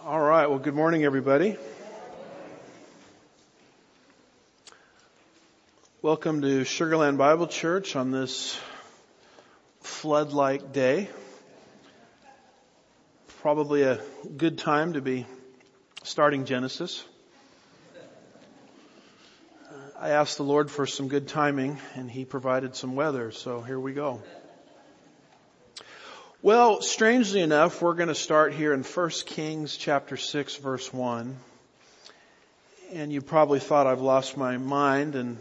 All right. Well, good morning, everybody. Welcome to Sugarland Bible Church on this flood-like day. Probably a good time to be starting Genesis. I asked the Lord for some good timing, and He provided some weather, so here we go. Well, strangely enough, we're going to start here in 1 Kings chapter 6, verse 1. And you probably thought I've lost my mind, and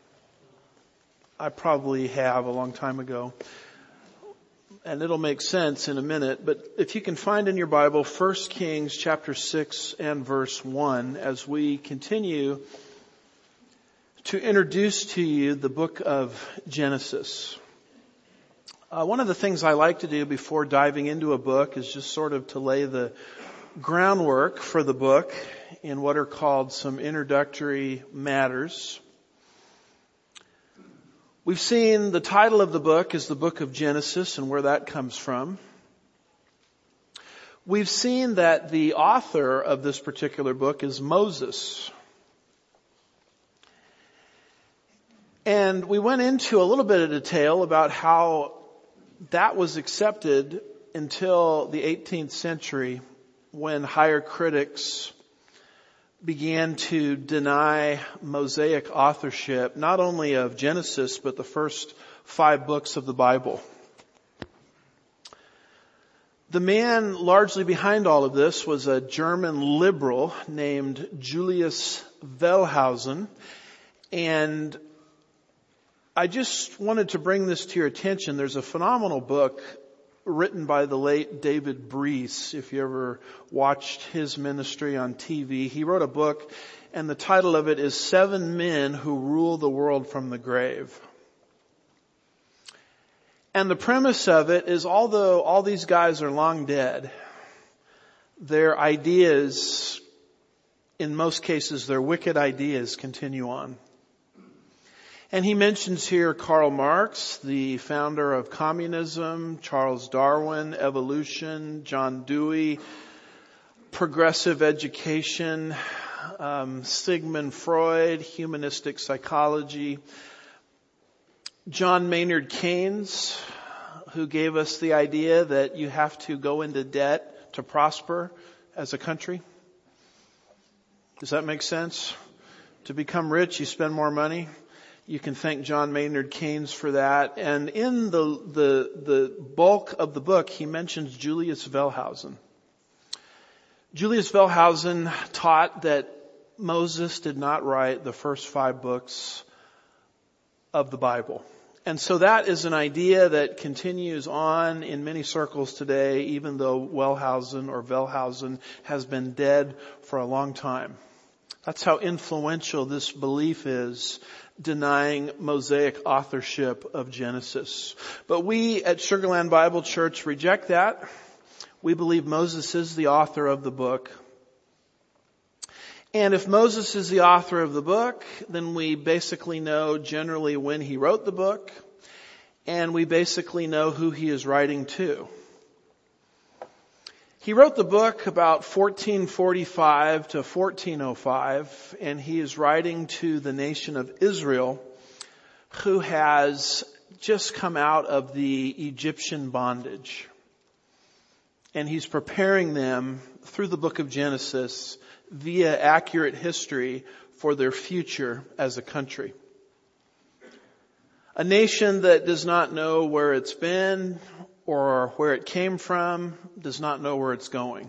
I probably have a long time ago. And it'll make sense in a minute. But if you can find in your Bible 1 Kings chapter 6 and verse 1, as we continue to introduce to you the book of Genesis. One of the things I like to do before diving into a book is just sort of to lay the groundwork for the book in what are called some introductory matters. We've seen the title of the book is the book of Genesis and where that comes from. We've seen that the author of this particular book is Moses. And we went into a little bit of detail about how that was accepted until the 18th century when higher critics began to deny Mosaic authorship, not only of Genesis, but the first 5 books of the Bible. The man largely behind all of this was a German liberal named Julius Wellhausen, and I just wanted to bring this to your attention. There's a phenomenal book written by the late David Breese. If you ever watched his ministry on TV, he wrote a book and the title of it is 7 Men Who Rule the World from the Grave. And the premise of it is, although all these guys are long dead, their ideas, in most cases their wicked ideas, continue on. And he mentions here Karl Marx, the founder of communism, Charles Darwin, evolution, John Dewey, progressive education, Sigmund Freud, humanistic psychology, John Maynard Keynes, who gave us the idea that you have to go into debt to prosper as a country. Does that make sense? To become rich, you spend more money. You can thank John Maynard Keynes for that. And in the bulk of the book, he mentions Julius Wellhausen. Julius Wellhausen taught that Moses did not write the first 5 books of the Bible. And so that is an idea that continues on in many circles today, even though Wellhausen has been dead for a long time. That's how influential this belief is, denying Mosaic authorship of Genesis. But we at Sugarland Bible Church reject that. We believe Moses is the author of the book. And if Moses is the author of the book, then we basically know generally when he wrote the book, and we basically know who he is writing to. He wrote the book about 1445 to 1405, and he is writing to the nation of Israel, who has just come out of the Egyptian bondage. And he's preparing them through the book of Genesis via accurate history for their future as a country. A nation that does not know where it's been or where it came from, does not know where it's going.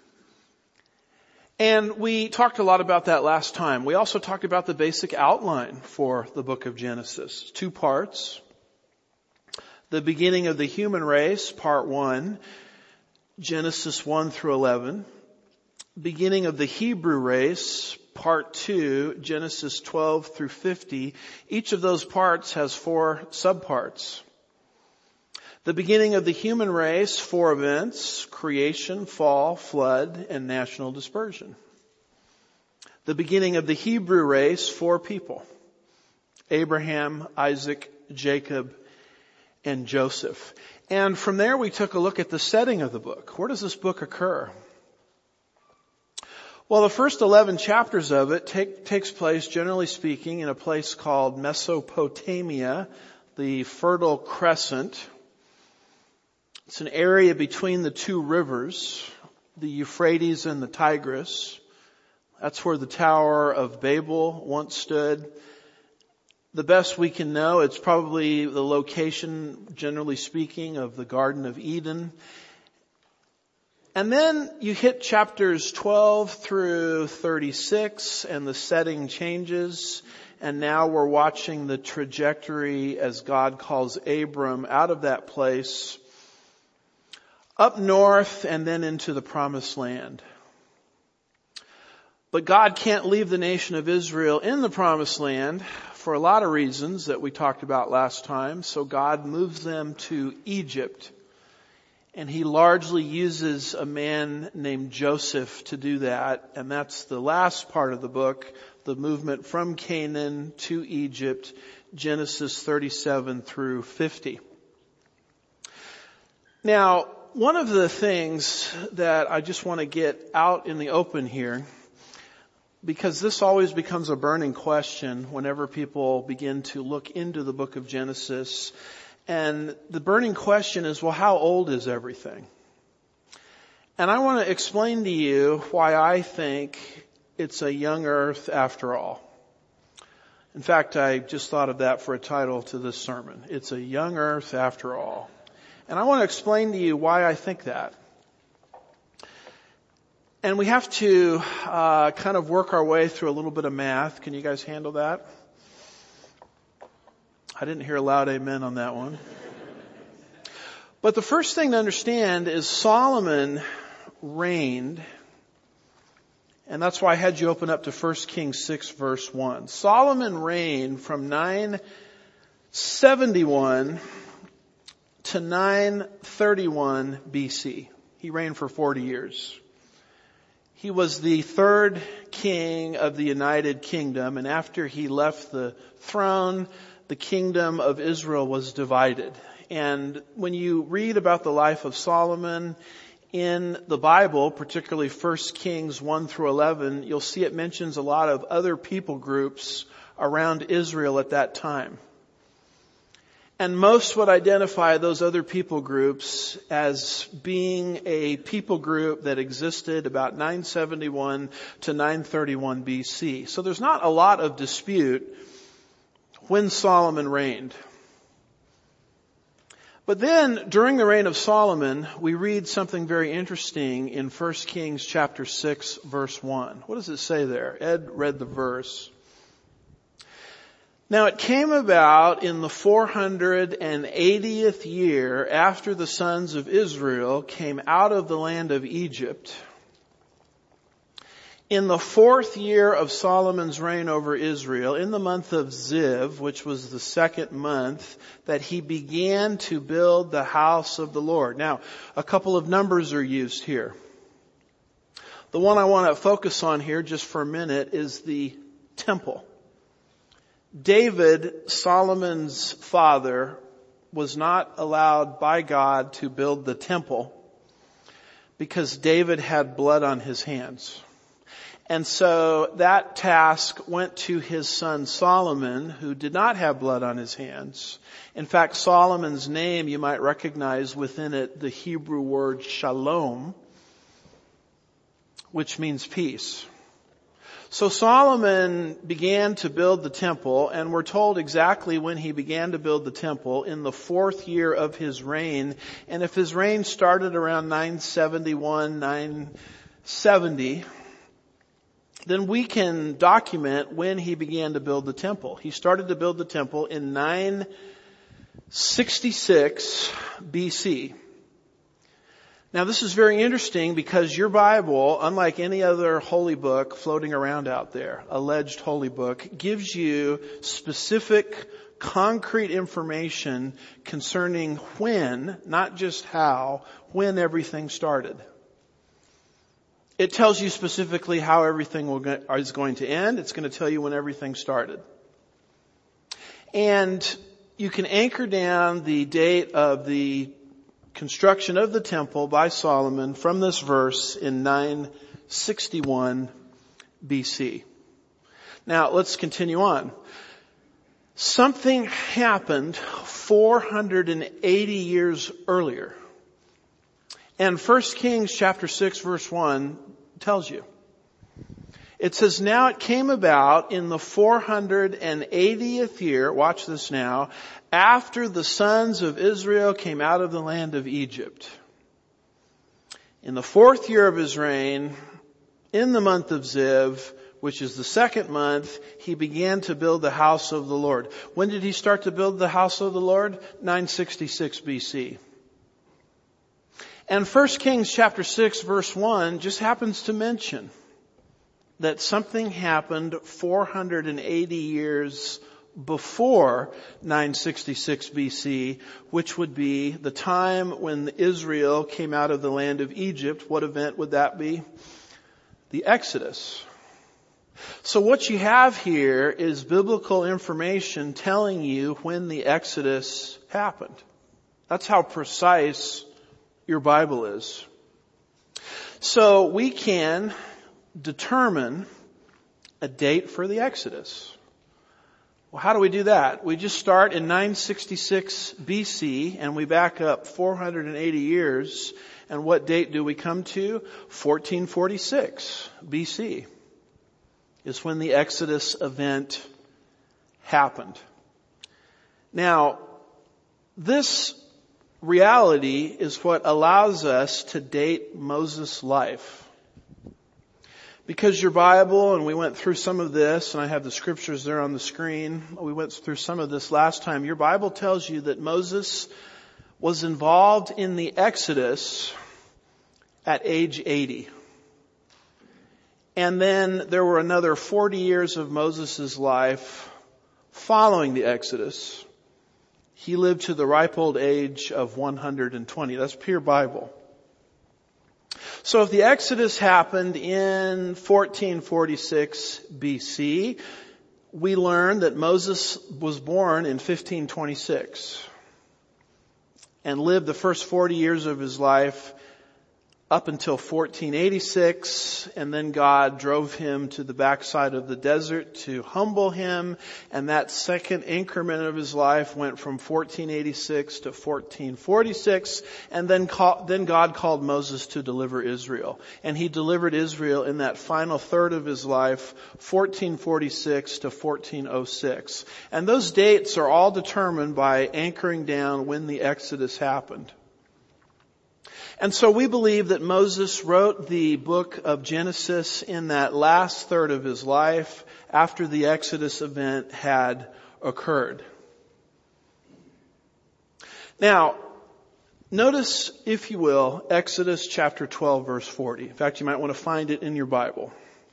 And we talked a lot about that last time. We also talked about the basic outline for the book of Genesis. 2 parts. The beginning of the human race, part 1, Genesis 1 through 11. Beginning of the Hebrew race, part 2, Genesis 12 through 50. Each of those parts has 4 subparts. The beginning of the human race, 4 events: creation, fall, flood, and national dispersion. The beginning of the Hebrew race, 4 people: Abraham, Isaac, Jacob, and Joseph. And from there we took a look at the setting of the book. Where does this book occur? Well, the first 11 chapters of it takes place, generally speaking, in a place called Mesopotamia, the Fertile Crescent. It's an area between the two rivers, the Euphrates and the Tigris. That's where the Tower of Babel once stood. The best we can know, it's probably the location, generally speaking, of the Garden of Eden. And then you hit chapters 12 through 36 and the setting changes. And now we're watching the trajectory as God calls Abram out of that place up north and then into the Promised Land. But God can't leave the nation of Israel in the Promised Land for a lot of reasons that we talked about last time. So God moves them to Egypt. And he largely uses a man named Joseph to do that. And that's the last part of the book, the movement from Canaan to Egypt, Genesis 37 through 50. Now, one of the things that I just want to get out in the open here, because this always becomes a burning question whenever people begin to look into the book of Genesis. And the burning question is, well, how old is everything? And I want to explain to you why I think it's a young earth after all. In fact, I just thought of that for a title to this sermon. It's a young earth after all. And I want to explain to you why I think that. And we have to kind of work our way through a little bit of math. Can you guys handle that? I didn't hear a loud amen on that one. But the first thing to understand is Solomon reigned, and that's why I had you open up to 1 Kings 6 verse 1. Solomon reigned from 971 to 931 BC. He reigned for 40 years. He was the third king of the United Kingdom, and after he left the throne, the kingdom of Israel was divided. And when you read about the life of Solomon in the Bible, particularly 1 Kings 1 through 11, you'll see it mentions a lot of other people groups around Israel at that time. And most would identify those other people groups as being a people group that existed about 971 to 931 BC. So there's not a lot of dispute when Solomon reigned. But then, during the reign of Solomon, we read something very interesting in 1 Kings chapter 6, verse 1. What does it say there? Ed read the verse. Now it came about in the 480th year after the sons of Israel came out of the land of Egypt, in the 4th year of Solomon's reign over Israel, in the month of Ziv, which was the second month, that he began to build the house of the Lord. Now, a couple of numbers are used here. The one I want to focus on here just for a minute is the temple. David, Solomon's father, was not allowed by God to build the temple because David had blood on his hands. And so that task went to his son Solomon, who did not have blood on his hands. In fact, Solomon's name, you might recognize within it the Hebrew word shalom, which means peace. So Solomon began to build the temple, and we're told exactly when he began to build the temple, in the 4th year of his reign. And if his reign started around 971, 970, then we can document when he began to build the temple. He started to build the temple in 966 BC. Now this is very interesting because your Bible, unlike any other holy book floating around out there, alleged holy book, gives you specific, concrete information concerning when, not just how, when everything started. It tells you specifically how everything is going to end. It's going to tell you when everything started. And you can anchor down the date of the construction of the temple by Solomon from this verse in 961 BC. Now, let's continue on. Something happened 480 years earlier. And 1 Kings chapter 6 verse 1 tells you. It says, now it came about in the 480th year, watch this now, after the sons of Israel came out of the land of Egypt. In the 4th year of his reign, in the month of Ziv, which is the 2nd month, he began to build the house of the Lord. When did he start to build the house of the Lord? 966 BC. And 1 Kings chapter 6 verse 1 just happens to mention that something happened 480 years before 966 BC, which would be the time when Israel came out of the land of Egypt. What event would that be? The Exodus. So what you have here is biblical information telling you when the Exodus happened. That's how precise your Bible is. So we can determine a date for the Exodus. Well, how do we do that? We just start in 966 BC and we back up 480 years. And what date do we come to? 1446 BC is when the Exodus event happened. Now, this reality is what allows us to date Moses' life. Because your Bible, and we went through some of this, and I have the scriptures there on the screen. We went through some of this last time. Your Bible tells you that Moses was involved in the Exodus at age 80. And then there were another 40 years of Moses' life following the Exodus. He lived to the ripe old age of 120. That's pure Bible. So if the Exodus happened in 1446 BC, we learn that Moses was born in 1526 and lived the first 40 years of his life up until 1486, and then God drove him to the backside of the desert to humble him, and that second increment of his life went from 1486 to 1446, and then God called Moses to deliver Israel. And he delivered Israel in that final third of his life, 1446 to 1406. And those dates are all determined by anchoring down when the Exodus happened. And so we believe that Moses wrote the book of Genesis in that last third of his life after the Exodus event had occurred. Now, notice, if you will, Exodus chapter 12 verse 40. In fact, you might want to find it in your Bible.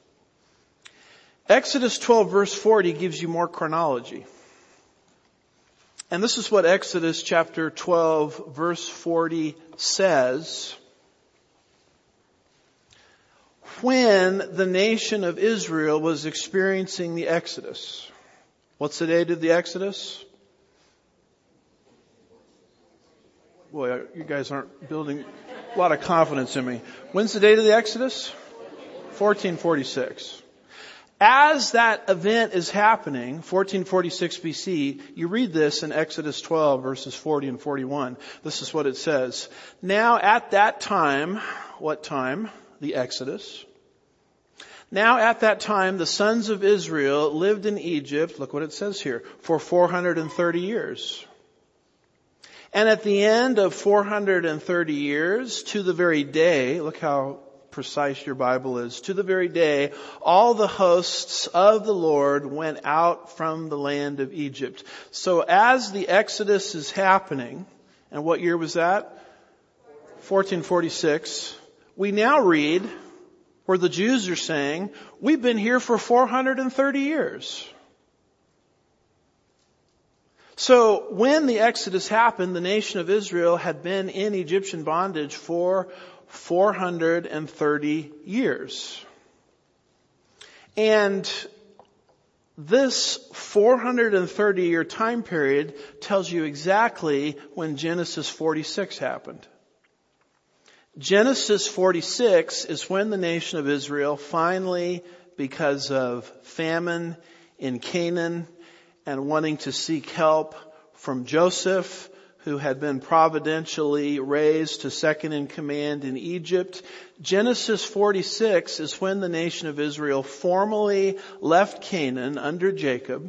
Exodus 12 verse 40 gives you more chronology. And this is what Exodus chapter 12 verse 40 says. When the nation of Israel was experiencing the Exodus. What's the date of the Exodus? Boy, you guys aren't building a lot of confidence in me. When's the date of the Exodus? 1446. As that event is happening, 1446 BC, you read this in Exodus 12 verses 40 and 41. This is what it says. Now at that time, what time? The Exodus. Now at that time, the sons of Israel lived in Egypt, look what it says here, for 430 years. And at the end of 430 years, to the very day, look how precise your Bible is, to the very day, all the hosts of the Lord went out from the land of Egypt. So as the Exodus is happening, and what year was that? 1446. We now read where the Jews are saying, we've been here for 430 years. So when the Exodus happened, the nation of Israel had been in Egyptian bondage for 430 years. And this 430-year time period tells you exactly when Genesis 46 happened. Genesis 46 is when the nation of Israel finally because of famine in Canaan and wanting to seek help from Joseph, who had been providentially raised to second in command in Egypt. Genesis 46 is when the nation of Israel formally left Canaan under Jacob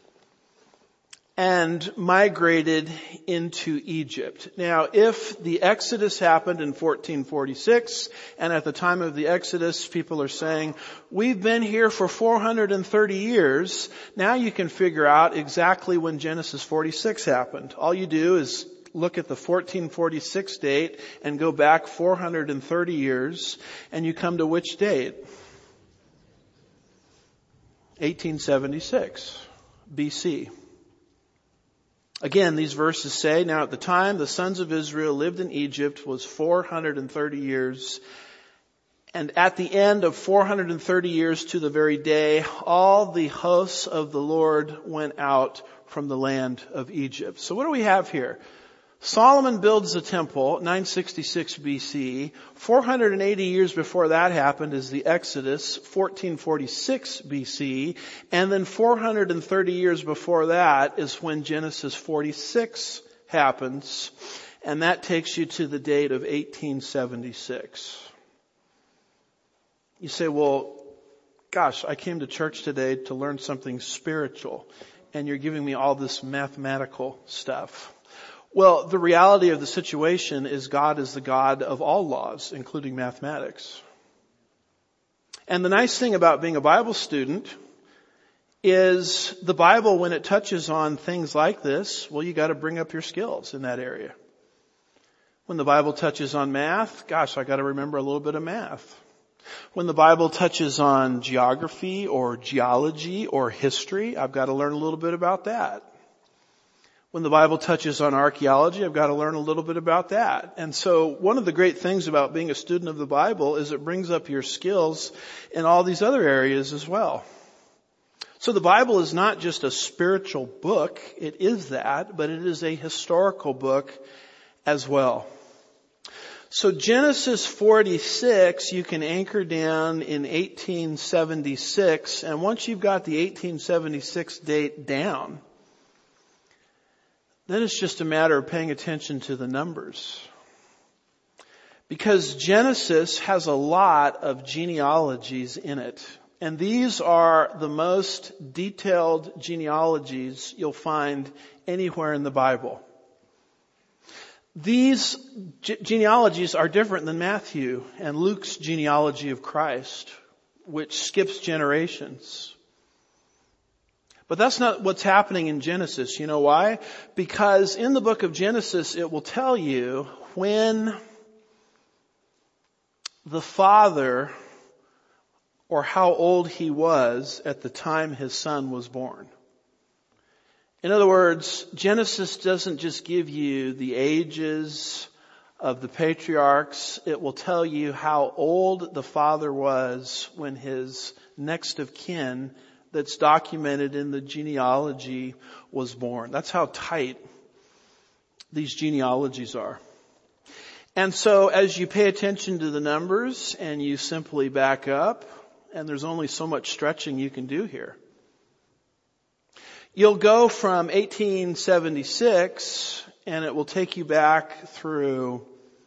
and migrated into Egypt. Now, if the Exodus happened in 1446, and at the time of the Exodus, people are saying, we've been here for 430 years, now you can figure out exactly when Genesis 46 happened. All you do is look at the 1446 date and go back 430 years, and you come to which date? 1876 BC. Again, these verses say, now at the time the sons of Israel lived in Egypt was 430 years. And at the end of 430 years to the very day, all the hosts of the Lord went out from the land of Egypt. So what do we have here? Solomon builds the temple, 966 BC. 480 years before that happened is the Exodus, 1446 BC. And then 430 years before that is when Genesis 46 happens. And that takes you to the date of 1876. You say, well, gosh, I came to church today to learn something spiritual, and you're giving me all this mathematical stuff. Well, the reality of the situation is God is the God of all laws, including mathematics. And the nice thing about being a Bible student is the Bible, when it touches on things like this, well, you got to bring up your skills in that area. When the Bible touches on math, gosh, I got to remember a little bit of math. When the Bible touches on geography or geology or history, I've got to learn a little bit about that. When the Bible touches on archaeology, I've got to learn a little bit about that. And so one of the great things about being a student of the Bible is it brings up your skills in all these other areas as well. So the Bible is not just a spiritual book. It is that, but it is a historical book as well. So Genesis 46, you can anchor down in 1876. And once you've got the 1876 date down, then it's just a matter of paying attention to the numbers. Because Genesis has a lot of genealogies in it. And these are the most detailed genealogies you'll find anywhere in the Bible. These genealogies are different than Matthew and Luke's genealogy of Christ, which skips generations. But that's not what's happening in Genesis. You know why? Because in the book of Genesis, it will tell you when the father, or how old he was at the time his son was born. In other words, Genesis doesn't just give you the ages of the patriarchs. It will tell you how old the father was when his next of kin that's documented in the genealogy was born. That's how tight these genealogies are. And so as you pay attention to the numbers and you simply back up, and there's only so much stretching you can do here. You'll go from 1876 and it will take you back through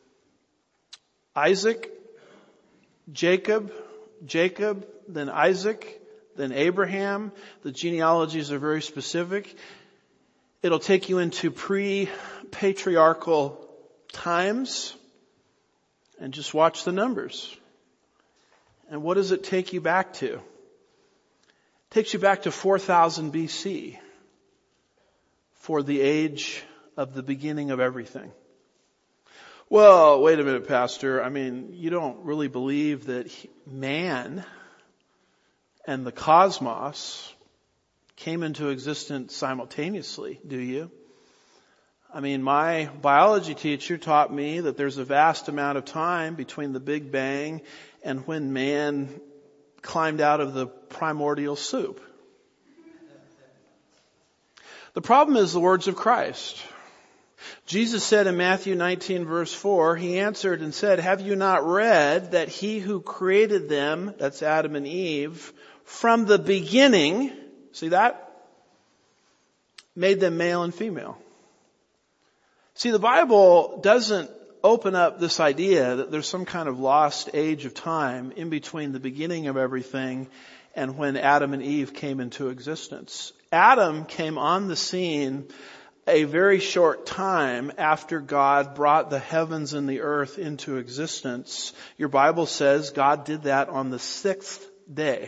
Isaac, Jacob, then Isaac, then Abraham. The genealogies are very specific. It'll take you into pre-patriarchal times, and just watch the numbers. And what does it take you back to? It takes you back to 4000 BC for the age of the beginning of everything. Well, wait a minute, Pastor. I mean, you don't really believe that man and the cosmos came into existence simultaneously, do you? I mean, my biology teacher taught me that there's a vast amount of time between the Big Bang and when man climbed out of the primordial soup. The problem is the words of Christ. Jesus said in Matthew 19 verse 4, he answered and said, have you not read that he who created them, that's Adam and Eve, from the beginning, see that? Made them male and female. See, the Bible doesn't open up this idea that there's some kind of lost age of time in between the beginning of everything and when Adam and Eve came into existence. Adam came on the scene a very short time after God brought the heavens and the earth into existence. Your Bible says God did that on the 6th day.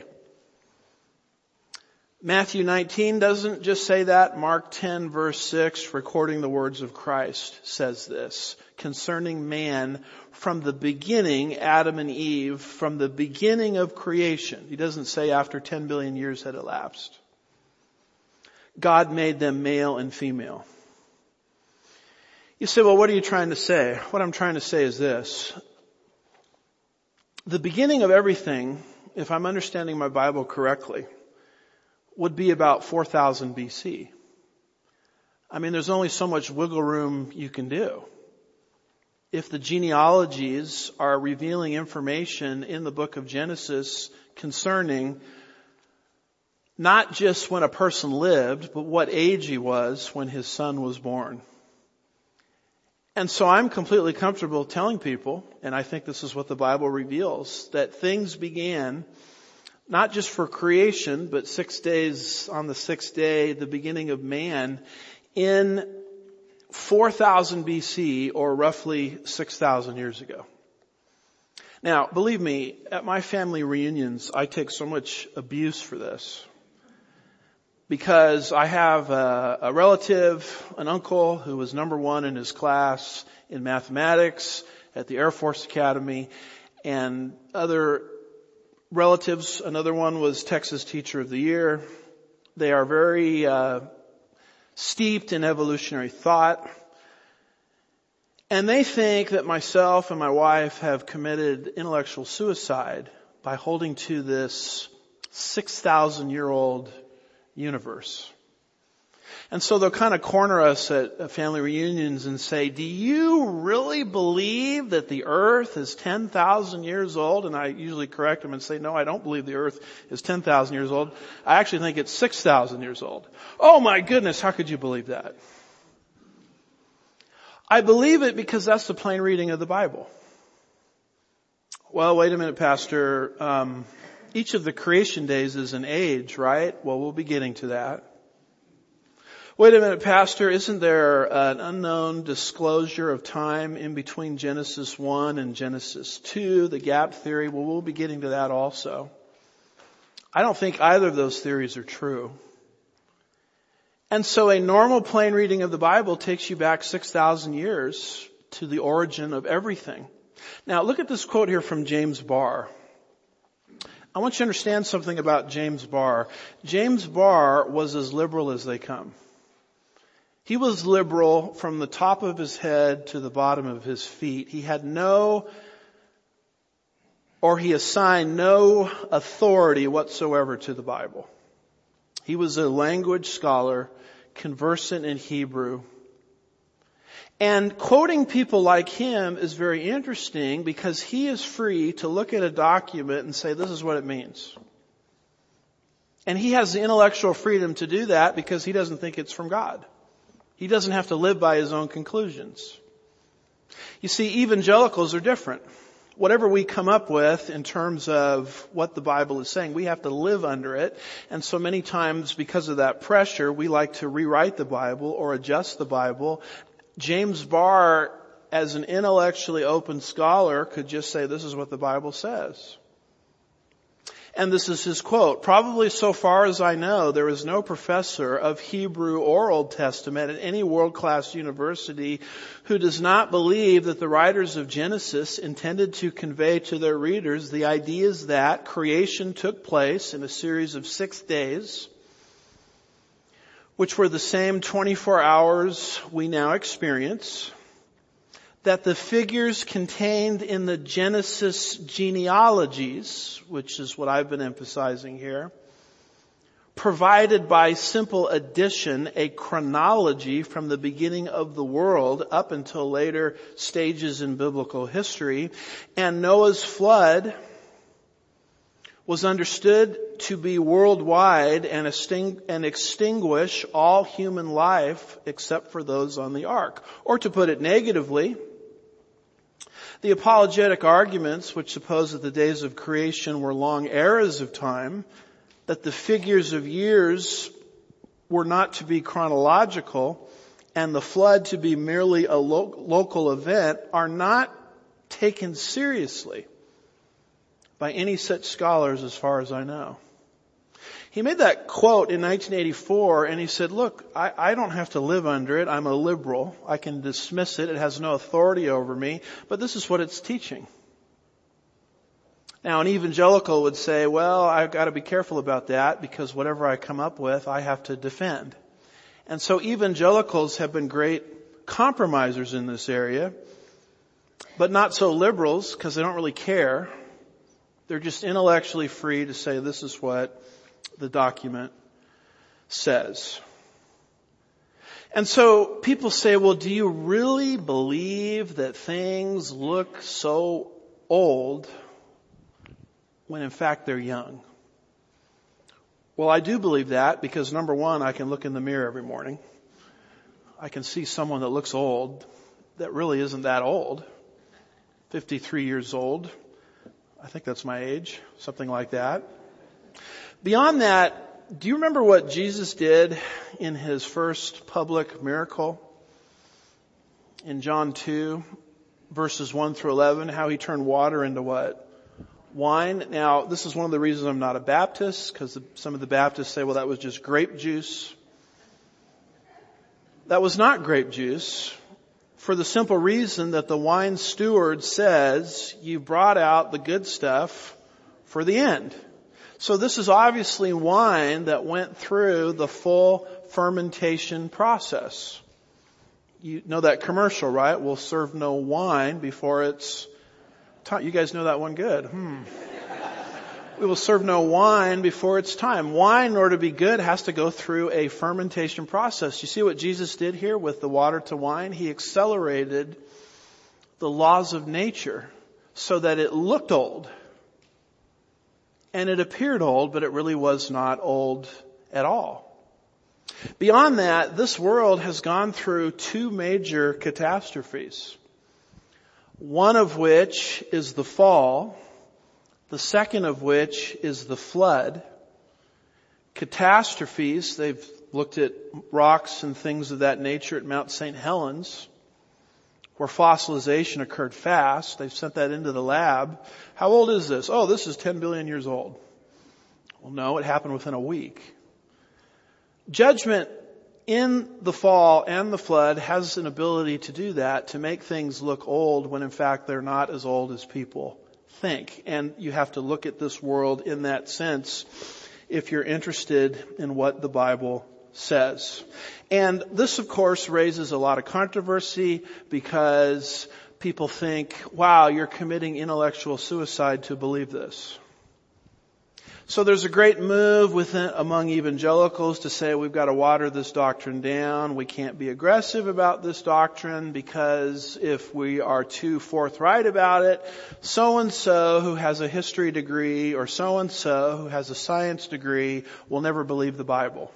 Matthew 19 doesn't just say that. Mark 10 verse 6, recording the words of Christ, says this concerning man from the beginning, Adam and Eve, from the beginning of creation. He doesn't say after 10 billion years had elapsed. God made them male and female. You say, well, what are you trying to say? What I'm trying to say is this. The beginning of everything, if I'm understanding my Bible correctly, would be about 4000 BC. I mean, there's only so much wiggle room you can do. If the genealogies are revealing information in the book of Genesis concerning not just when a person lived, but what age he was when his son was born. And so I'm completely comfortable telling people, and I think this is what the Bible reveals, that things began not just for creation, but 6 days on the 6th day, the beginning of man, in 4000 BC, or roughly 6,000 years ago. Now, believe me, at my family reunions, I take so much abuse for this. Because I have a relative, an uncle, who was number one in his class in mathematics at the Air Force Academy, and other relatives. Another one was Texas Teacher of the Year. They are very steeped in evolutionary thought. And they think that myself and my wife have committed intellectual suicide by holding to this 6,000-year-old universe. And so they'll kind of corner us at family reunions and say, do you really believe that the earth is 10,000 years old? And I usually correct them and say, no, I don't believe the earth is 10,000 years old. I actually think it's 6,000 years old. Oh my goodness, how could you believe that? I believe it because that's the plain reading of the Bible. Well, wait a minute, Pastor. Each of the creation days is an age, right? Well, we'll be getting to that. Wait a minute, Pastor. Isn't there an unknown disclosure of time in between Genesis 1 and Genesis 2, the gap theory? Well, we'll be getting to that also. I don't think either of those theories are true. And so a normal plain reading of the Bible takes you back 6,000 years to the origin of everything. Now, look at this quote here from James Barr. I want you to understand something about James Barr. James Barr was as liberal as they come. He was liberal from the top of his head to the bottom of his feet. He assigned no authority whatsoever to the Bible. He was a language scholar, conversant in Hebrew. And quoting people like him is very interesting because he is free to look at a document and say, this is what it means. And he has the intellectual freedom to do that because he doesn't think it's from God. He doesn't have to live by his own conclusions. You see, evangelicals are different. Whatever we come up with in terms of what the Bible is saying, we have to live under it. And so many times because of that pressure, we like to rewrite the Bible or adjust the Bible. James Barr, as an intellectually open scholar, could just say, this is what the Bible says. And this is his quote. Probably so far as I know, there is no professor of Hebrew or Old Testament at any world-class university who does not believe that the writers of Genesis intended to convey to their readers the ideas that creation took place in a series of 6 days, which were the same 24 hours we now experience, that the figures contained in the Genesis genealogies, which is what I've been emphasizing here, provided by simple addition a chronology from the beginning of the world up until later stages in biblical history. And Noah's flood was understood to be worldwide and extinguish all human life except for those on the ark. Or to put it negatively, the apologetic arguments which suppose that the days of creation were long eras of time, that the figures of years were not to be chronological, and the flood to be merely a local event, are not taken seriously by any such scholars as far as I know. He made that quote in 1984 and he said, look, I don't have to live under it. I'm a liberal. I can dismiss it. It has no authority over me, but this is what it's teaching. Now, an evangelical would say, well, I've got to be careful about that because whatever I come up with, I have to defend. And so evangelicals have been great compromisers in this area, but not so liberals because they don't really care. They're just intellectually free to say this is what the document says. And so people say, well, do you really believe that things look so old when in fact they're young? Well, I do believe that because number one, I can look in the mirror every morning. I can see someone that looks old that really isn't that old. 53 years old. I think that's my age, something like that. Beyond that, do you remember what Jesus did in his first public miracle? In John 2, verses 1 through 11, how he turned water into what? Wine. Now, this is one of the reasons I'm not a Baptist, because some of the Baptists say, well, that was just grape juice. That was not grape juice, for the simple reason that the wine steward says, you brought out the good stuff for the end. So this is obviously wine that went through the full fermentation process. You know that commercial, right? We'll serve no wine before it's time. You guys know that one good. We will serve no wine before it's time. Wine, in order to be good, has to go through a fermentation process. You see what Jesus did here with the water to wine? He accelerated the laws of nature so that it looked old. And it appeared old, but it really was not old at all. Beyond that, this world has gone through two major catastrophes. One of which is the fall. The second of which is the flood. Catastrophes, they've looked at rocks and things of that nature at Mount St. Helens, where fossilization occurred fast. They've sent that into the lab. How old is this? Oh, this is 10 billion years old. Well, no, it happened within a week. Judgment in the fall and the flood has an ability to do that, to make things look old when in fact they're not as old as people think. And you have to look at this world in that sense if you're interested in what the Bible says. And this, of course, raises a lot of controversy because people think, wow, you're committing intellectual suicide to believe this. So there's a great move among evangelicals to say we've got to water this doctrine down. We can't be aggressive about this doctrine because if we are too forthright about it, so-and-so who has a history degree or so-and-so who has a science degree will never believe the Bible.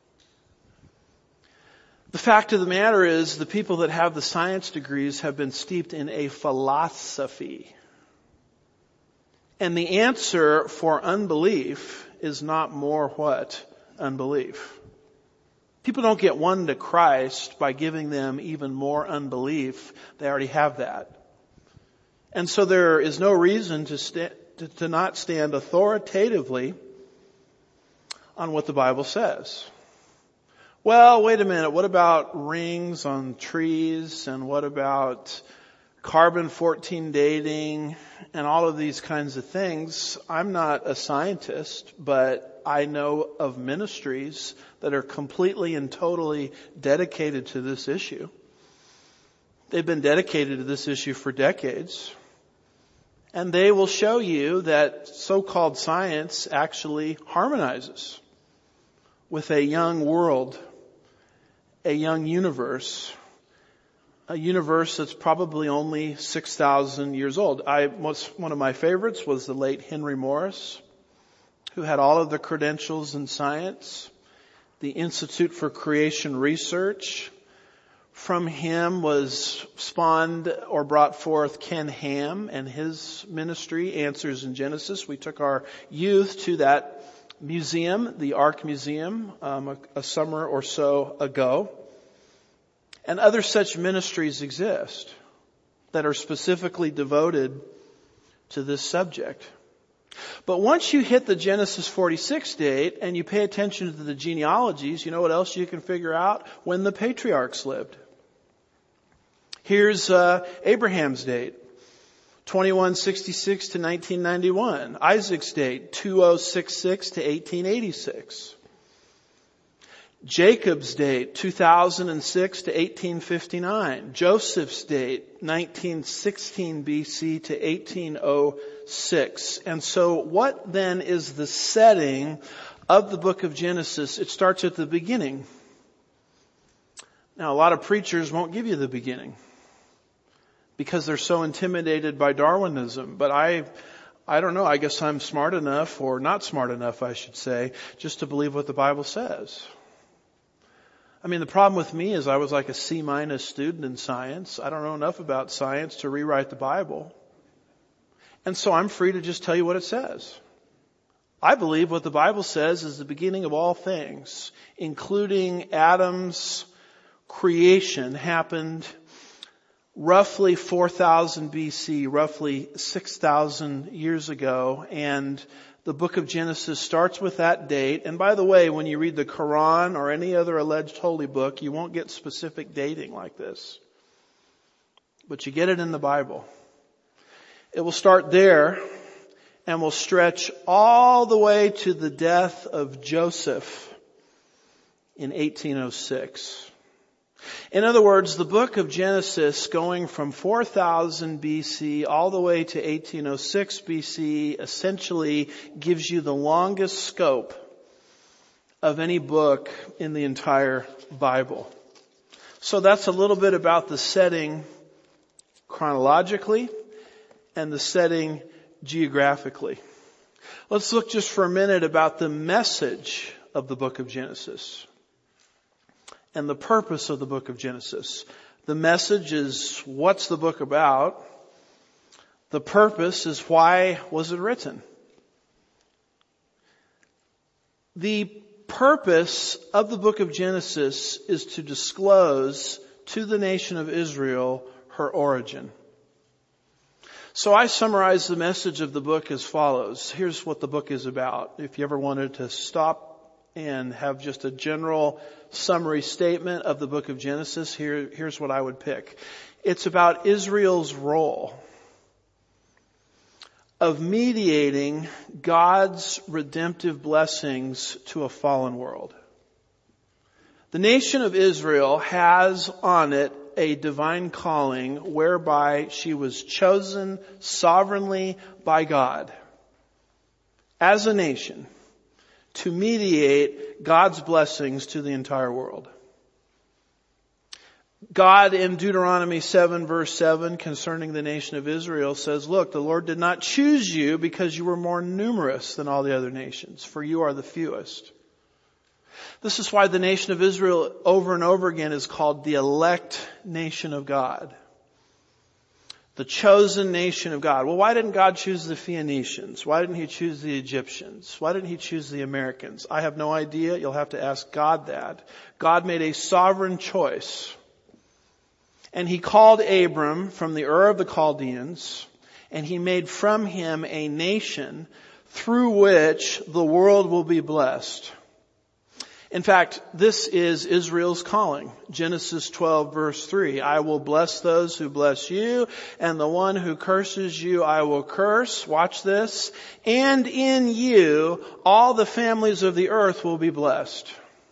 The fact of the matter is the people that have the science degrees have been steeped in a philosophy. And the answer for unbelief is not more what? Unbelief. People don't get won to Christ by giving them even more unbelief. They already have that. And so there is no reason to not stand authoritatively on what the Bible says. Well, wait a minute. What about rings on trees? And what about carbon-14 dating and all of these kinds of things? I'm not a scientist, but I know of ministries that are completely and totally dedicated to this issue. They've been dedicated to this issue for decades. And they will show you that so-called science actually harmonizes. with a young world, a young universe, a universe that's probably only 6,000 years old. One of my favorites was the late Henry Morris, who had all of the credentials in science, the Institute for Creation Research. From him was spawned or brought forth Ken Ham and his ministry, Answers in Genesis. We took our youth to that museum, the Ark Museum, a summer or so ago. And other such ministries exist that are specifically devoted to this subject. But once you hit the Genesis 46 date and you pay attention to the genealogies, you know what else you can figure out? When the patriarchs lived. Here's Abraham's date, 2166 to 1991. Isaac's date, 2066 to 1886. Jacob's date, 2006 to 1859. Joseph's date, 1916 BC to 1806. And so what then is the setting of the book of Genesis? It starts at the beginning. Now, a lot of preachers won't give you the beginning because they're so intimidated by Darwinism. But I don't know, I guess I'm smart enough, or not smart enough, I should say, just to believe what the Bible says. I mean, the problem with me is I was like a C- student in science. I don't know enough about science to rewrite the Bible. And so I'm free to just tell you what it says. I believe what the Bible says is the beginning of all things, including Adam's creation, happened roughly 4,000 BC, roughly 6,000 years ago. And the book of Genesis starts with that date. And by the way, when you read the Quran or any other alleged holy book, you won't get specific dating like this. But you get it in the Bible. It will start there and will stretch all the way to the death of Joseph in 1806. In other words, the book of Genesis, going from 4000 BC all the way to 1806 BC, essentially gives you the longest scope of any book in the entire Bible. So that's a little bit about the setting chronologically and the setting geographically. Let's look just for a minute about the message of the book of Genesis and the purpose of the book of Genesis. The message is, what's the book about? The purpose is, why was it written? The purpose of the book of Genesis is to disclose to the nation of Israel her origin. So I summarize the message of the book as follows. Here's what the book is about. If you ever wanted to stop and have just a general summary statement of the book of Genesis, here's what I would pick. It's about Israel's role of mediating God's redemptive blessings to a fallen world. The nation of Israel has on it a divine calling whereby she was chosen sovereignly by God as a nation to mediate God's blessings to the entire world. God in Deuteronomy 7 verse 7 concerning the nation of Israel says, look, the Lord did not choose you because you were more numerous than all the other nations, for you are the fewest. This is why the nation of Israel over and over again is called the elect nation of God. The chosen nation of God. Well, why didn't God choose the Phoenicians? Why didn't He choose the Egyptians? Why didn't He choose the Americans? I have no idea. You'll have to ask God that. God made a sovereign choice. And He called Abram from the Ur of the Chaldeans, and He made from him a nation through which the world will be blessed. In fact, this is Israel's calling. Genesis 12 verse 3. I will bless those who bless you, and the one who curses you I will curse. Watch this. And in you all the families of the earth will be blessed.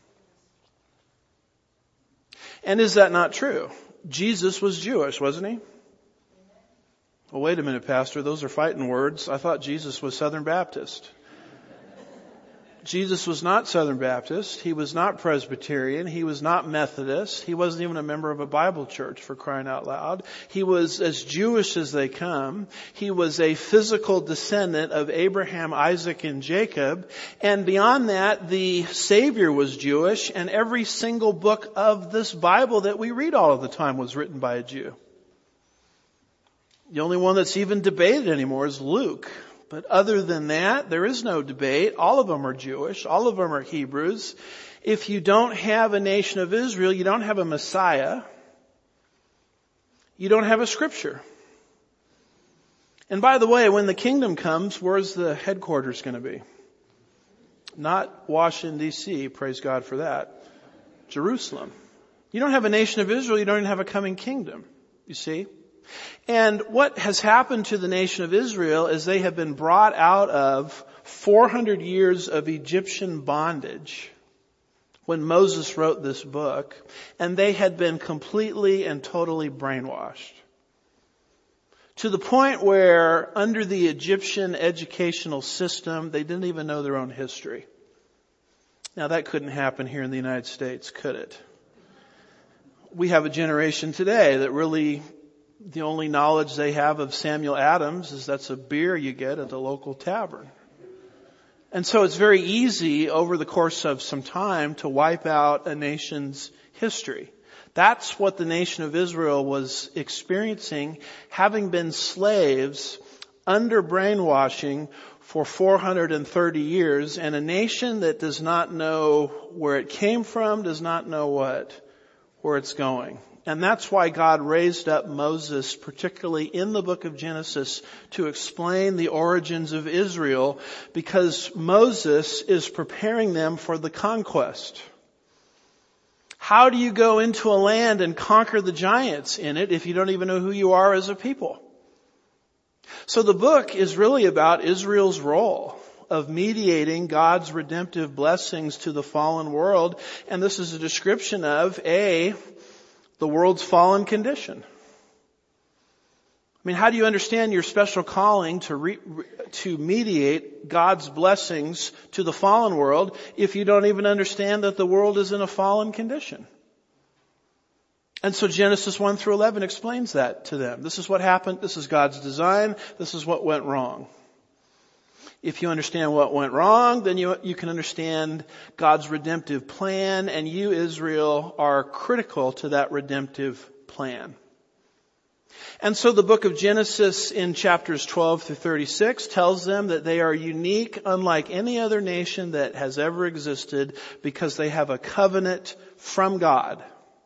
And is that not true? Jesus was Jewish, wasn't He? Well, wait a minute, Pastor. Those are fighting words. I thought Jesus was Southern Baptist. Jesus was not Southern Baptist. He was not Presbyterian. He was not Methodist. He wasn't even a member of a Bible church, for crying out loud. He was as Jewish as they come. He was a physical descendant of Abraham, Isaac, and Jacob. And beyond that, the Savior was Jewish, and every single book of this Bible that we read all of the time was written by a Jew. The only one that's even debated anymore is Luke. But other than that, there is no debate. All of them are Jewish. All of them are Hebrews. If you don't have a nation of Israel, you don't have a Messiah. You don't have a Scripture. And by the way, when the kingdom comes, where's the headquarters going to be? Not Washington, D.C., praise God for that. Jerusalem. You don't have a nation of Israel, you don't even have a coming kingdom. You see? And what has happened to the nation of Israel is they have been brought out of 400 years of Egyptian bondage when Moses wrote this book, and they had been completely and totally brainwashed. To the point where under the Egyptian educational system, they didn't even know their own history. Now that couldn't happen here in the United States, could it? We have a generation today that really, the only knowledge they have of Samuel Adams is that's a beer you get at the local tavern. And so it's very easy over the course of some time to wipe out a nation's history. That's what the nation of Israel was experiencing, having been slaves under brainwashing for 430 years, and a nation that does not know where it came from, does not know where it's going. And that's why God raised up Moses, particularly in the book of Genesis, to explain the origins of Israel, because Moses is preparing them for the conquest. How do you go into a land and conquer the giants in it if you don't even know who you are as a people? So the book is really about Israel's role of mediating God's redemptive blessings to the fallen world. And this is a description of the world's fallen condition. I mean, how do you understand your special calling to mediate God's blessings to the fallen world if you don't even understand that the world is in a fallen condition? And so Genesis 1 through 11 explains that to them. This is what happened. This is God's design. This is what went wrong. If you understand what went wrong, then you can understand God's redemptive plan, and you, Israel, are critical to that redemptive plan. And so the book of Genesis in chapters 12 through 36 tells them that they are unique, unlike any other nation that has ever existed, because they have a covenant from God.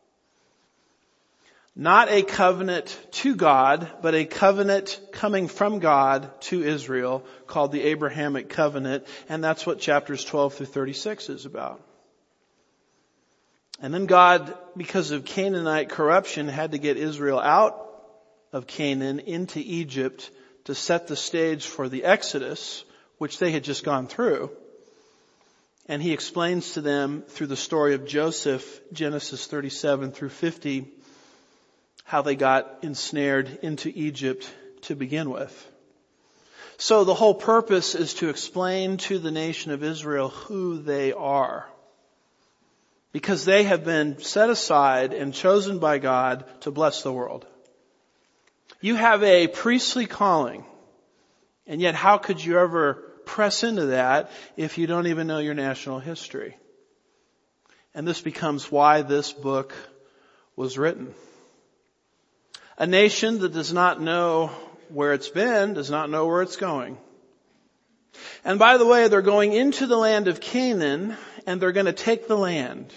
Not a covenant to God, but a covenant coming from God to Israel called the Abrahamic covenant. And that's what chapters 12 through 36 is about. And then God, because of Canaanite corruption, had to get Israel out of Canaan into Egypt to set the stage for the Exodus, which they had just gone through. And he explains to them through the story of Joseph, Genesis 37 through 50, how they got ensnared into Egypt to begin with. So the whole purpose is to explain to the nation of Israel who they are. Because they have been set aside and chosen by God to bless the world. You have a priestly calling, and yet how could you ever press into that if you don't even know your national history? And this becomes why this book was written. A nation that does not know where it's been, does not know where it's going. And by the way, they're going into the land of Canaan, and they're going to take the land.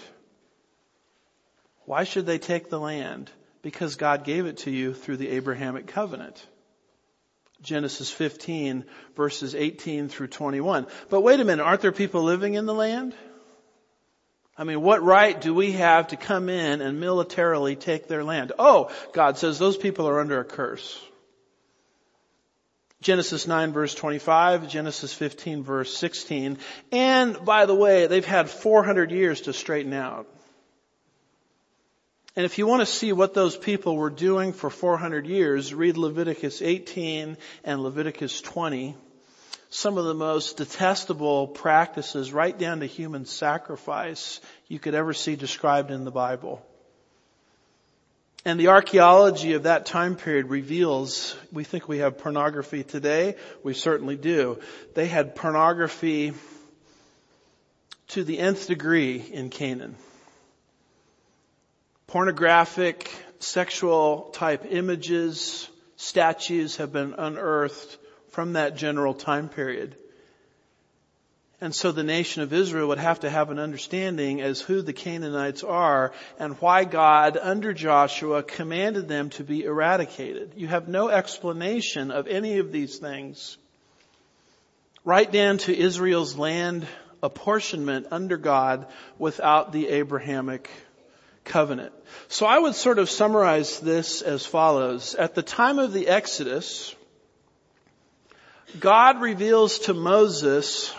Why should they take the land? Because God gave it to you through the Abrahamic covenant. Genesis 15, verses 18 through 21. But wait a minute, aren't there people living in the land? I mean, what right do we have to come in and militarily take their land? Oh, God says those people are under a curse. Genesis 9 verse 25, Genesis 15 verse 16. And by the way, they've had 400 years to straighten out. And if you want to see what those people were doing for 400 years, read Leviticus 18 and Leviticus 20. some of the most detestable practices, right down to human sacrifice, you could ever see described in the Bible. And the archaeology of that time period reveals, we think we have pornography today. We certainly do. They had pornography to the nth degree in Canaan. Pornographic, sexual type images, statues have been unearthed from that general time period. And so the nation of Israel would have to have an understanding as who the Canaanites are and why God, under Joshua, commanded them to be eradicated. You have no explanation of any of these things. Right down to Israel's land apportionment under God without the Abrahamic covenant. So I would sort of summarize this as follows. At the time of the Exodus, God reveals to Moses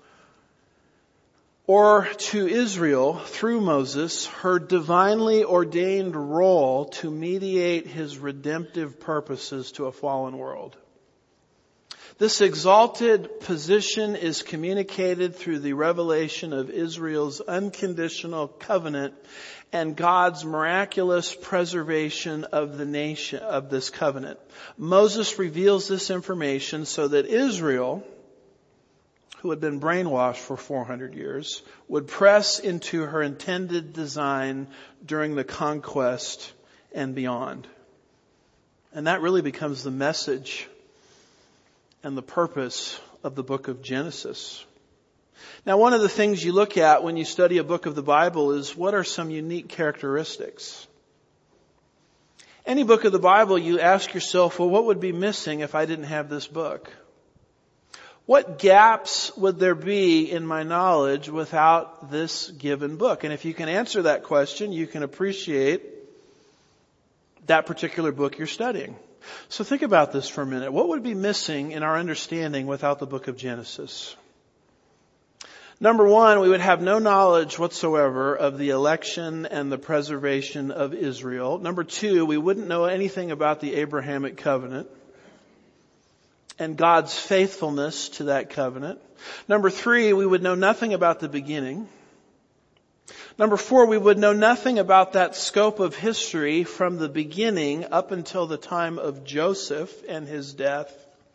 or to Israel through Moses her divinely ordained role to mediate his redemptive purposes to a fallen world. This exalted position is communicated through the revelation of Israel's unconditional covenant and God's miraculous preservation of the nation of this covenant. Moses reveals this information so that Israel, who had been brainwashed for 400 years, would press into her intended design during the conquest and beyond. And that really becomes the message and the purpose of the book of Genesis. Now, one of the things you look at when you study a book of the Bible is what are some unique characteristics. Any book of the Bible, you ask yourself, well, what would be missing if I didn't have this book? What gaps would there be in my knowledge without this given book? And if you can answer that question, you can appreciate that particular book you're studying. So think about this for a minute. What would be missing in our understanding without the book of Genesis? Number one, we would have no knowledge whatsoever of the election and the preservation of Israel. Number two, we wouldn't know anything about the Abrahamic covenant and God's faithfulness to that covenant. Number three, we would know nothing about the beginning. Number four, we would know nothing about that scope of history from the beginning up until the time of Joseph and his death.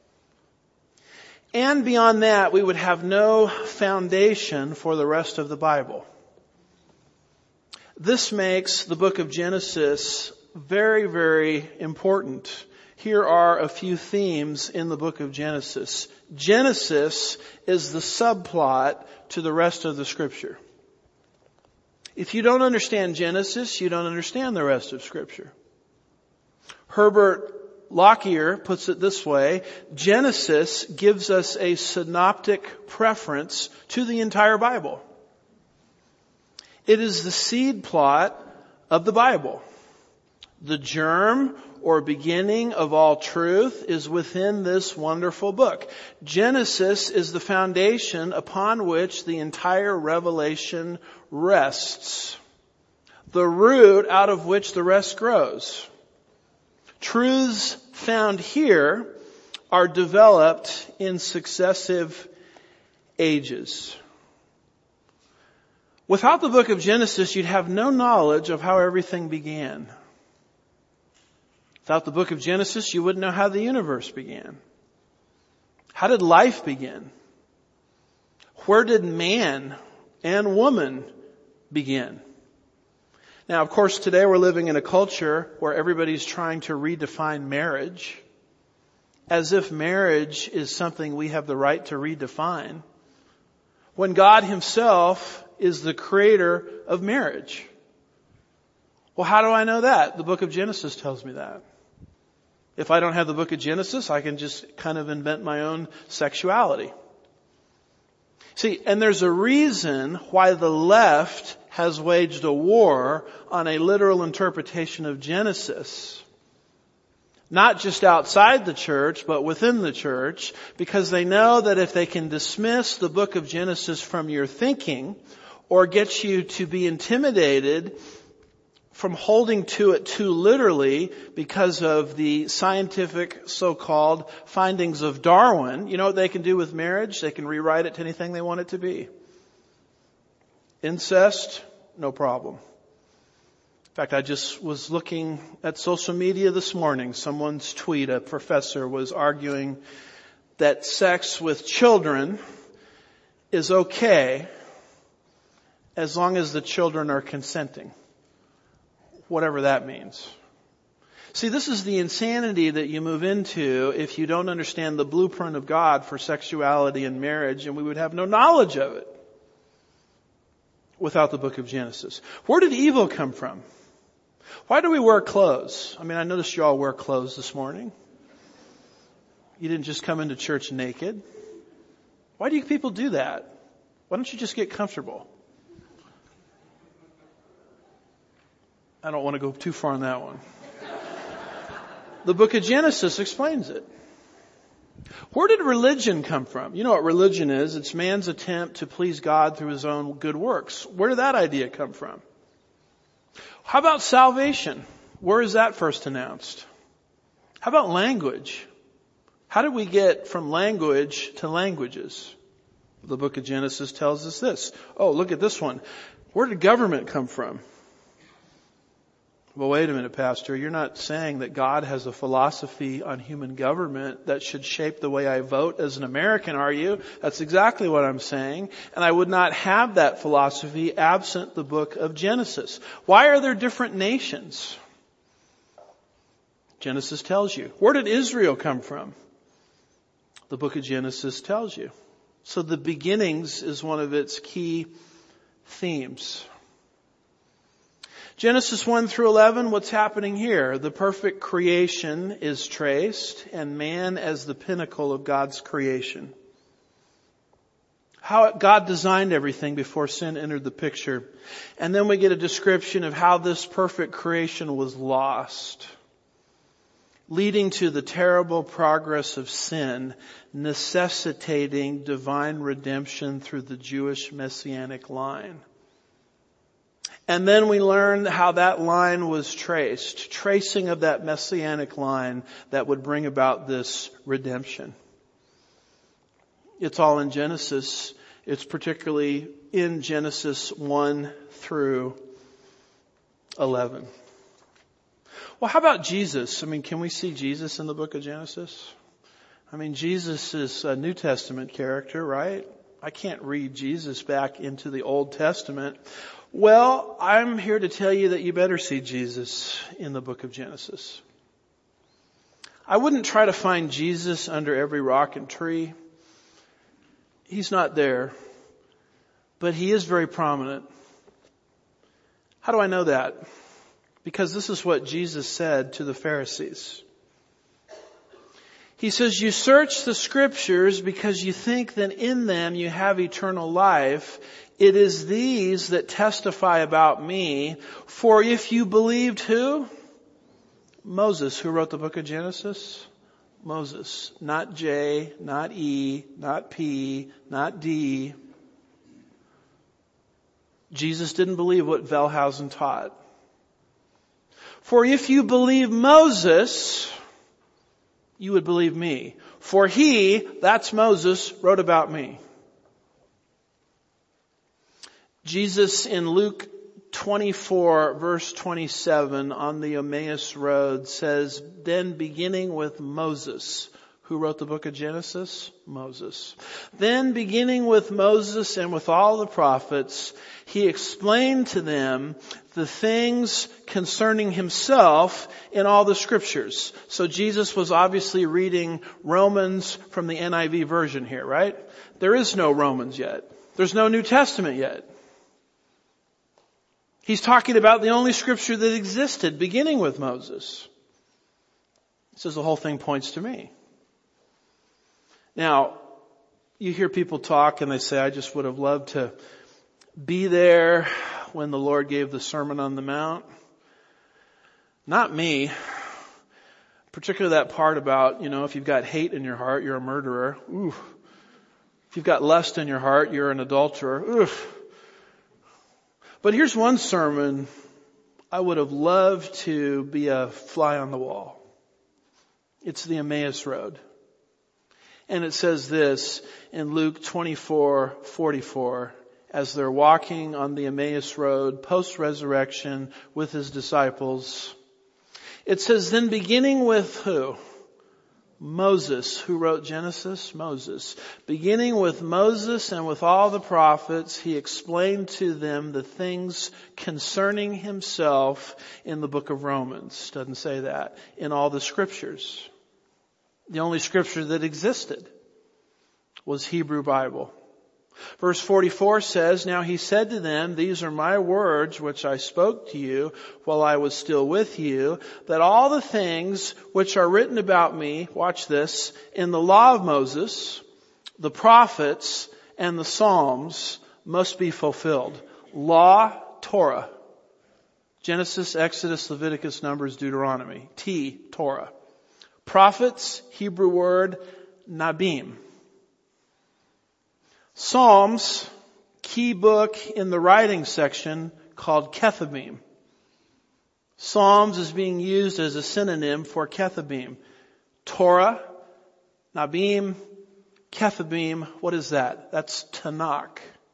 And beyond that, we would have no foundation for the rest of the Bible. This makes the book of Genesis very, very important. Here are a few themes in the book of Genesis. Genesis is the subplot to the rest of the scripture. If you don't understand Genesis, you don't understand the rest of scripture. Herbert Lockyer puts it this way: Genesis gives us a synoptic preference to the entire Bible. It is the seed plot of the Bible. The germ or beginning of all truth is within this wonderful book. Genesis is the foundation upon which the entire revelation rests. The root out of which the rest grows. Truths found here are developed in successive ages. Without the book of Genesis, you'd have no knowledge of how everything began. Without the book of Genesis, you wouldn't know how the universe began. How did life begin? Where did man and woman begin? Now, of course, today we're living in a culture where everybody's trying to redefine marriage as if marriage is something we have the right to redefine, when God himself is the creator of marriage. Well, how do I know that? The book of Genesis tells me that. If I don't have the book of Genesis, I can just kind of invent my own sexuality. See, and there's a reason why the left has waged a war on a literal interpretation of Genesis. Not just outside the church, but within the church, because they know that if they can dismiss the book of Genesis from your thinking, or get you to be intimidated from holding to it too literally because of the scientific so-called findings of Darwin. You know what they can do with marriage? They can rewrite it to anything they want it to be. Incest, no problem. In fact, I just was looking at social media this morning. Someone's tweet, a professor was arguing that sex with children is okay as long as the children are consenting. Whatever that means. See, this is the insanity that you move into if you don't understand the blueprint of God for sexuality and marriage, and we would have no knowledge of it without the book of Genesis. Where did evil come from? Why do we wear clothes? I mean, I noticed you all wear clothes this morning. You didn't just come into church naked. Why do you people do that? Why don't you just get comfortable? I don't want to go too far on that one. The book of Genesis explains it. Where did religion come from? You know what religion is. It's man's attempt to please God through his own good works. Where did that idea come from? How about salvation? Where is that first announced? How about language? How did we get from language to languages? The book of Genesis tells us this. Oh, look at this one. Where did government come from? Well, wait a minute, Pastor. You're not saying that God has a philosophy on human government that should shape the way I vote as an American, are you? That's exactly what I'm saying. And I would not have that philosophy absent the book of Genesis. Why are there different nations? Genesis tells you. Where did Israel come from? The book of Genesis tells you. So the beginnings is one of its key themes. Genesis 1 through 11, what's happening here? The perfect creation is traced, and man as the pinnacle of God's creation. How God designed everything before sin entered the picture. And then we get a description of how this perfect creation was lost, leading to the terrible progress of sin, necessitating divine redemption through the Jewish messianic line. And then we learn how that line was traced, tracing of that messianic line that would bring about this redemption. It's all in Genesis. It's particularly in Genesis 1 through 11. Well, how about Jesus? I mean, can we see Jesus in the book of Genesis? I mean, Jesus is a New Testament character, right? I can't read Jesus back into the Old Testament. Well, I'm here to tell you that you better see Jesus in the book of Genesis. I wouldn't try to find Jesus under every rock and tree. He's not there, but he is very prominent. How do I know that? Because this is what Jesus said to the Pharisees. He says, you search the scriptures because you think that in them you have eternal life. It is these that testify about me. For if you believed who? Moses, who wrote the book of Genesis? Moses. Not J, not E, not P, not D. Jesus didn't believe what Wellhausen taught. For if you believe Moses, you would believe me. For he, that's Moses, wrote about me. Jesus in Luke 24 verse 27 on the Emmaus Road says, then beginning with Moses. Who wrote the book of Genesis? Moses. Then beginning with Moses and with all the prophets, he explained to them the things concerning himself in all the scriptures. So Jesus was obviously reading Romans from the NIV version here, right? There is no Romans yet. There's no New Testament yet. He's talking about the only scripture that existed, beginning with Moses. He says the whole thing points to me. Now, you hear people talk and they say, I just would have loved to be there when the Lord gave the Sermon on the Mount. Not me. Particularly that part about, if you've got hate in your heart, you're a murderer. Ooh. If you've got lust in your heart, you're an adulterer. Ooh. But here's one sermon I would have loved to be a fly on the wall. It's the Emmaus Road. And it says this in Luke 24:44, as they're walking on the Emmaus Road post-resurrection with his disciples. It says, then beginning with who? Moses. Who wrote Genesis? Moses. Beginning with Moses and with all the prophets, he explained to them the things concerning himself in the book of Romans. Doesn't say that. In all the scriptures. The only scripture that existed was Hebrew Bible. Verse 44 says, now he said to them, these are my words which I spoke to you while I was still with you, that all the things which are written about me, watch this, in the law of Moses, the prophets, and the Psalms must be fulfilled. Law, Torah. Genesis, Exodus, Leviticus, Numbers, Deuteronomy. Torah. Prophets, Hebrew word, Nabim. Psalms, key book in the writing section called Kethabim. Psalms is being used as a synonym for Kethabim. Torah, Nabim, Kethabim, what is that? That's Tanakh.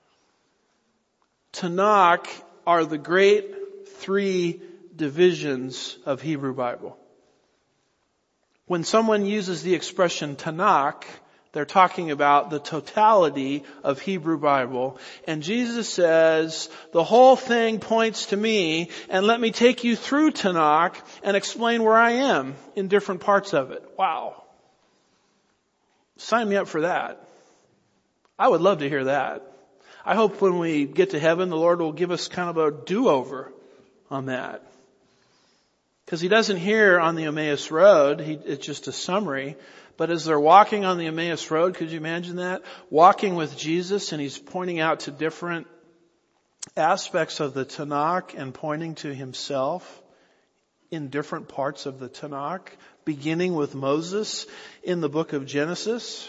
Tanakh are the great three divisions of Hebrew Bible. When someone uses the expression Tanakh, they're talking about the totality of Hebrew Bible. And Jesus says, the whole thing points to me, and let me take you through Tanakh and explain where I am in different parts of it. Wow. Sign me up for that. I would love to hear that. I hope when we get to heaven, the Lord will give us kind of a do-over on that. Because he doesn't hear on the Emmaus Road, it's just a summary. But as they're walking on the Emmaus Road, could you imagine that? Walking with Jesus, and he's pointing out to different aspects of the Tanakh and pointing to himself in different parts of the Tanakh, beginning with Moses in the book of Genesis.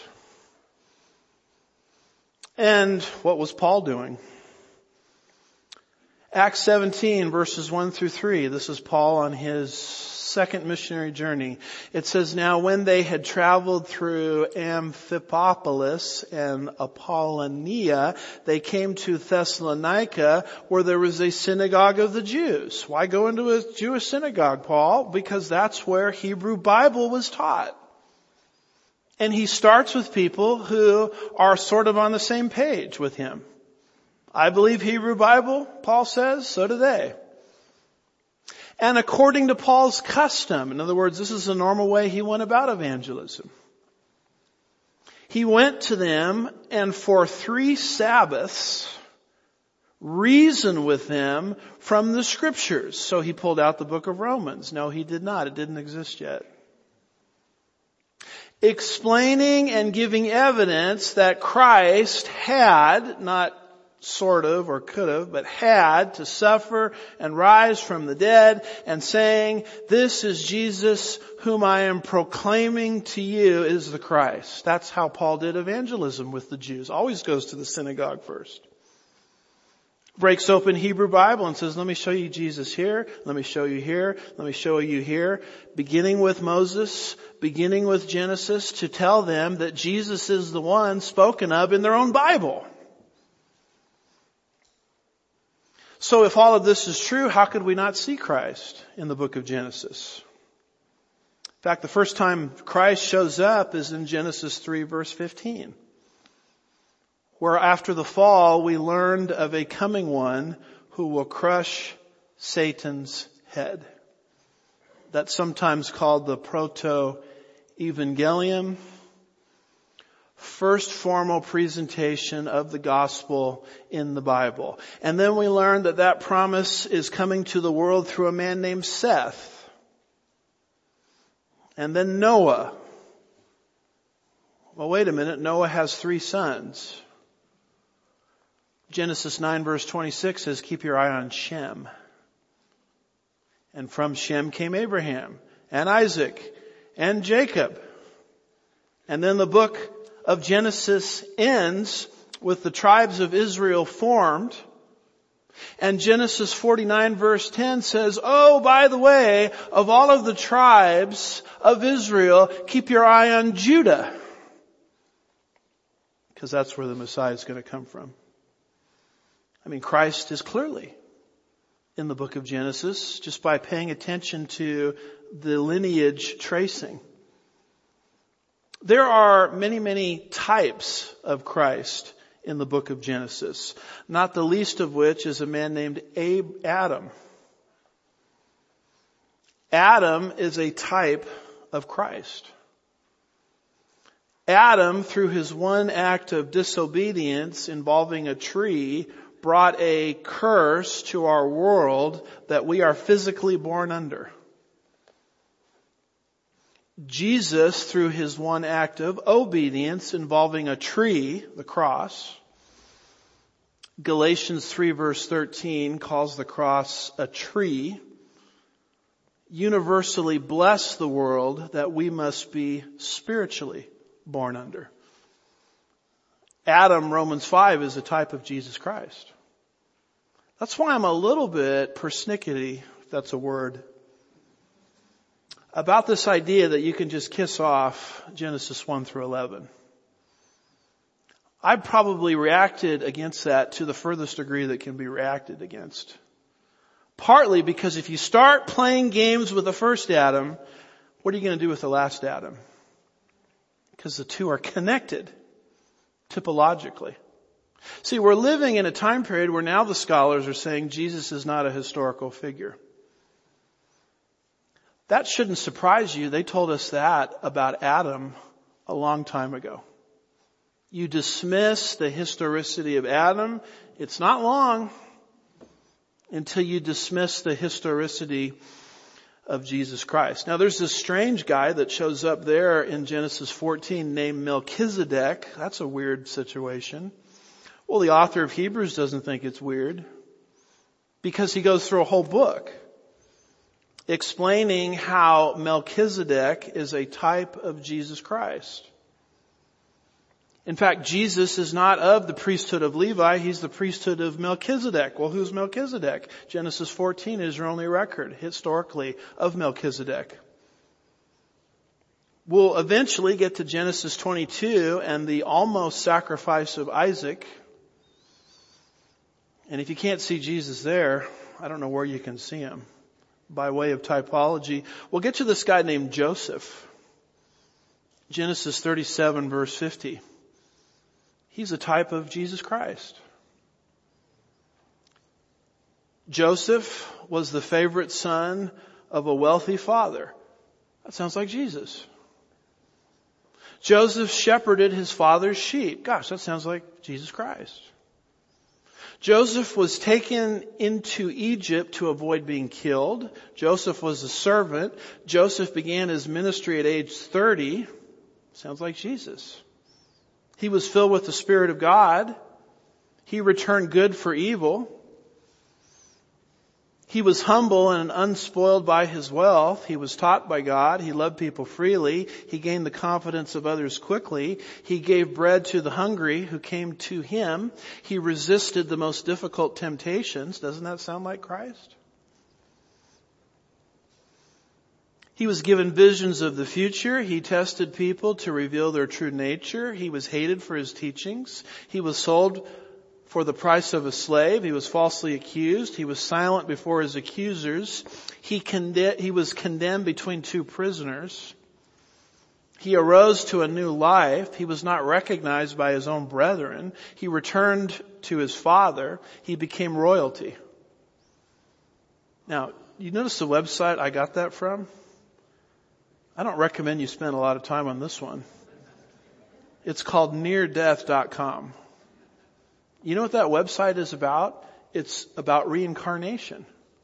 And what was Paul doing? Acts 17 verses 1 through 3. This is Paul on his second missionary journey. It says, now when they had traveled through Amphipolis and Apollonia, they came to Thessalonica, where there was a synagogue of the Jews. Why go into a Jewish synagogue, Paul? Because that's where Hebrew Bible was taught. And he starts with people who are sort of on the same page with him. I believe Hebrew Bible, Paul says, so do they. And according to Paul's custom, in other words, this is the normal way he went about evangelism. He went to them and for 3 Sabbaths reasoned with them from the scriptures. So he pulled out the book of Romans. No, he did not. It didn't exist yet. Explaining and giving evidence that Christ had, not sort of or could have, but had to suffer and rise from the dead, and saying, this is Jesus whom I am proclaiming to you is the Christ. That's how Paul did evangelism with the Jews. Always goes to the synagogue first. Breaks open Hebrew Bible and says, let me show you Jesus here. Let me show you here. Let me show you here. Beginning with Moses, beginning with Genesis, to tell them that Jesus is the one spoken of in their own Bible. So if all of this is true, how could we not see Christ in the book of Genesis? In fact, the first time Christ shows up is in Genesis 3 verse 15. Where after the fall, we learned of a coming one who will crush Satan's head. That's sometimes called the proto-evangelium. First formal presentation of the gospel in the Bible. And then we learn that promise is coming to the world through a man named Seth. And then Noah. Well, wait a minute. Noah has 3 sons. Genesis 9 verse 26 says, keep your eye on Shem. And from Shem came Abraham and Isaac and Jacob. And then the book of Genesis ends with the tribes of Israel formed. And Genesis 49 verse 10 says, oh, by the way, of all of the tribes of Israel, keep your eye on Judah. Because that's where the Messiah is going to come from. I mean, Christ is clearly in the book of Genesis just by paying attention to the lineage tracing. There are many, many types of Christ in the book of Genesis, not the least of which is a man named Adam. Adam is a type of Christ. Adam, through his one act of disobedience involving a tree, brought a curse to our world that we are physically born under. Jesus, through his one act of obedience involving a tree, the cross, Galatians 3 verse 13 calls the cross a tree, universally blessed the world that we must be spiritually born under. Adam, Romans 5, is a type of Jesus Christ. That's why I'm a little bit persnickety, if that's a word, about this idea that you can just kiss off Genesis 1 through 11. I probably reacted against that to the furthest degree that can be reacted against. Partly because if you start playing games with the first Adam, what are you going to do with the last Adam? Because the two are connected typologically. See, we're living in a time period where now the scholars are saying Jesus is not a historical figure. That shouldn't surprise you. They told us that about Adam a long time ago. You dismiss the historicity of Adam. It's not long until you dismiss the historicity of Jesus Christ. Now there's this strange guy that shows up there in Genesis 14 named Melchizedek. That's a weird situation. Well, the author of Hebrews doesn't think it's weird because he goes through a whole book explaining how Melchizedek is a type of Jesus Christ. In fact, Jesus is not of the priesthood of Levi, he's the priesthood of Melchizedek. Well, who's Melchizedek? Genesis 14 is your only record, historically, of Melchizedek. We'll eventually get to Genesis 22 and the almost sacrifice of Isaac. And if you can't see Jesus there, I don't know where you can see him. By way of typology, we'll get to this guy named Joseph. Genesis 37 verse 50. He's a type of Jesus Christ. Joseph was the favorite son of a wealthy father. That sounds like Jesus. Joseph shepherded his father's sheep. Gosh, that sounds like Jesus Christ. Joseph was taken into Egypt to avoid being killed. Joseph was a servant. Joseph began his ministry at age 30. Sounds like Jesus. He was filled with the Spirit of God. He returned good for evil. He was humble and unspoiled by his wealth. He was taught by God. He loved people freely. He gained the confidence of others quickly. He gave bread to the hungry who came to him. He resisted the most difficult temptations. Doesn't that sound like Christ? He was given visions of the future. He tested people to reveal their true nature. He was hated for his teachings. He was sold for the price of a slave. He was falsely accused. He was silent before his accusers. He was condemned between two prisoners. He arose to a new life. He was not recognized by his own brethren. He returned to his father. He became royalty. Now, you notice the website I got that from? I don't recommend you spend a lot of time on this one. It's called neardeath.com. You know what that website is about? It's about reincarnation.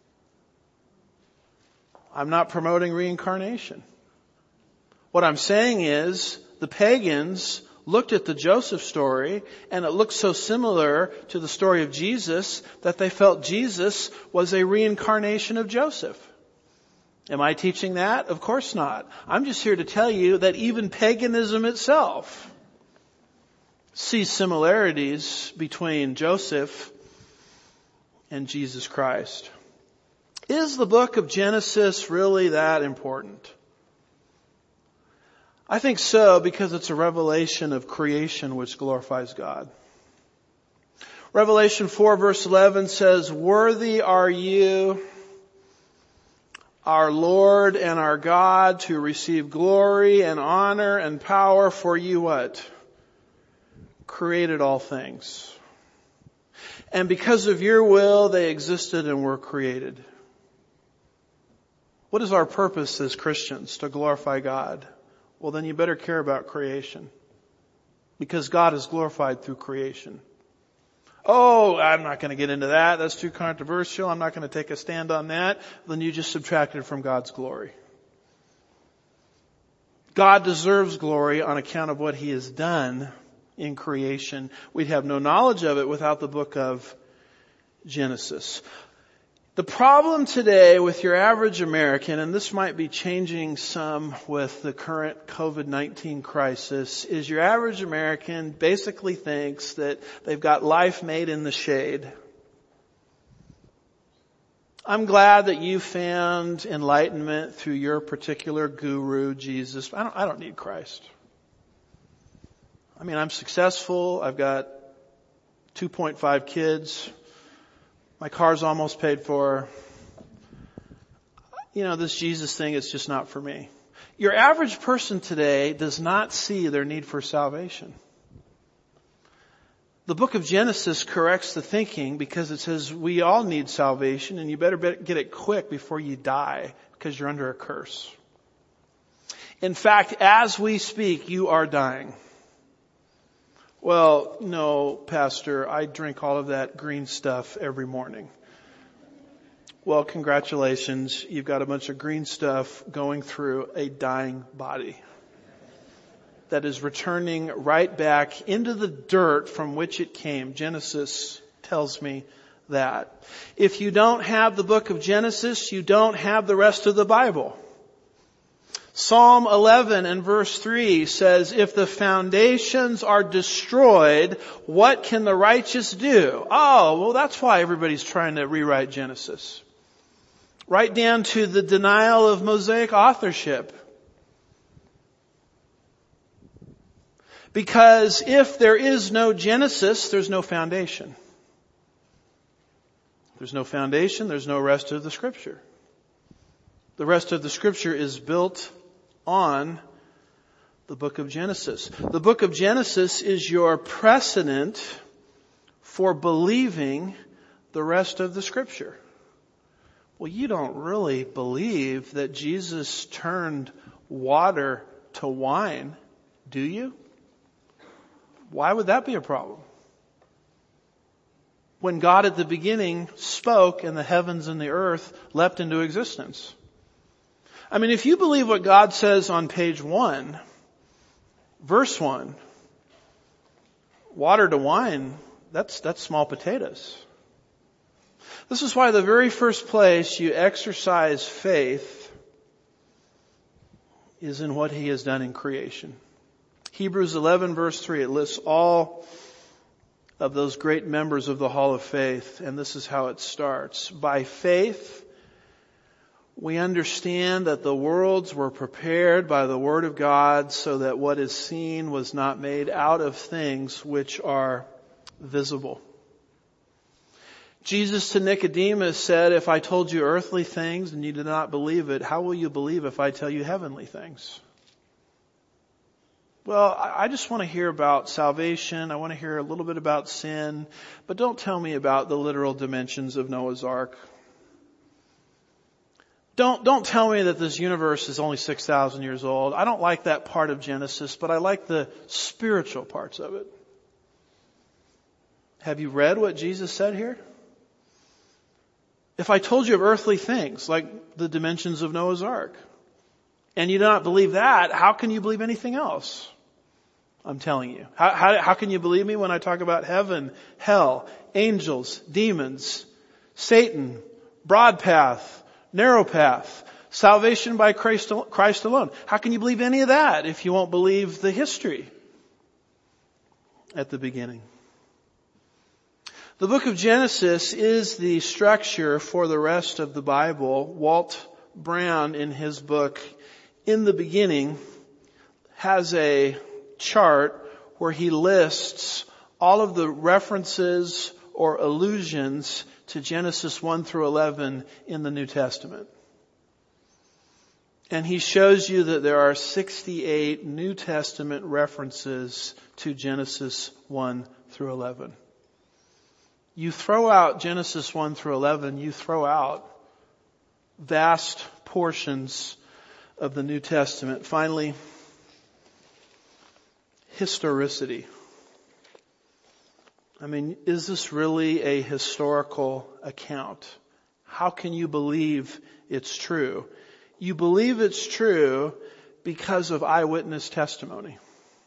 I'm not promoting reincarnation. What I'm saying is the pagans looked at the Joseph story and it looked so similar to the story of Jesus that they felt Jesus was a reincarnation of Joseph. Am I teaching that? Of course not. I'm just here to tell you that even paganism itself sees similarities between Joseph and Jesus Christ. Is the book of Genesis really that important? I think so, because it's a revelation of creation which glorifies God. Revelation 4 verse 11 says, "Worthy are you, our Lord and our God, to receive glory and honor and power, for you" what? "Created all things. And because of your will, they existed and were created." What is our purpose as Christians? To glorify God. Well, then you better care about creation, because God is glorified through creation. Oh, I'm not going to get into that. That's too controversial. I'm not going to take a stand on that. Then you just subtracted from God's glory. God deserves glory on account of what He has done in creation. We'd have no knowledge of it without the book of Genesis. The problem today with your average American, and this might be changing some with the current COVID-19 crisis, is your average American basically thinks that they've got life made in the shade. I'm glad that you found enlightenment through your particular guru, Jesus. I don't need Christ. I mean, I'm successful. I've got 2.5 kids. My car's almost paid for. This Jesus thing is just not for me. Your average person today does not see their need for salvation. The book of Genesis corrects the thinking, because it says we all need salvation, and you better get it quick before you die, because you're under a curse. In fact, as we speak, you are dying. Well, no, Pastor, I drink all of that green stuff every morning. Well, congratulations. You've got a bunch of green stuff going through a dying body that is returning right back into the dirt from which it came. Genesis tells me that. If you don't have the book of Genesis, you don't have the rest of the Bible. Psalm 11 and verse 3 says, "If the foundations are destroyed, what can the righteous do?" Oh, well, that's why everybody's trying to rewrite Genesis. Right down to the denial of Mosaic authorship. Because if there is no Genesis, there's no foundation. There's no foundation, there's no rest of the Scripture. The rest of the Scripture is built on the book of Genesis. The book of Genesis is your precedent for believing the rest of the Scripture. Well, you don't really believe that Jesus turned water to wine, do you? Why would that be a problem? When God at the beginning spoke and the heavens and the earth leapt into existence. I mean, if you believe what God says on page 1, verse 1, water to wine, that's small potatoes. This is why the very first place you exercise faith is in what He has done in creation. Hebrews 11 verse 3, it lists all of those great members of the Hall of Faith, and this is how it starts. By faith, we understand that the worlds were prepared by the Word of God, so that what is seen was not made out of things which are visible. Jesus to Nicodemus said, "If I told you earthly things and you did not believe it, how will you believe if I tell you heavenly things?" Well, I just want to hear about salvation. I want to hear a little bit about sin, but don't tell me about the literal dimensions of Noah's Ark. Don't tell me that this universe is only 6,000 years old. I don't like that part of Genesis, but I like the spiritual parts of it. Have you read what Jesus said here? If I told you of earthly things, like the dimensions of Noah's Ark, and you do not believe that, how can you believe anything else? I'm telling you. How can you believe me when I talk about heaven, hell, angels, demons, Satan, broad path, narrow path, salvation by Christ alone? How can you believe any of that if you won't believe the history at the beginning? The book of Genesis is the structure for the rest of the Bible. Walt Brown, in his book, In the Beginning, has a chart where he lists all of the references or allusions to Genesis 1 through 11 in the New Testament. And he shows you that there are 68 New Testament references to Genesis 1 through 11. You throw out Genesis 1 through 11, you throw out vast portions of the New Testament. Finally, historicity. I mean, is this really a historical account? How can you believe it's true? You believe it's true because of eyewitness testimony.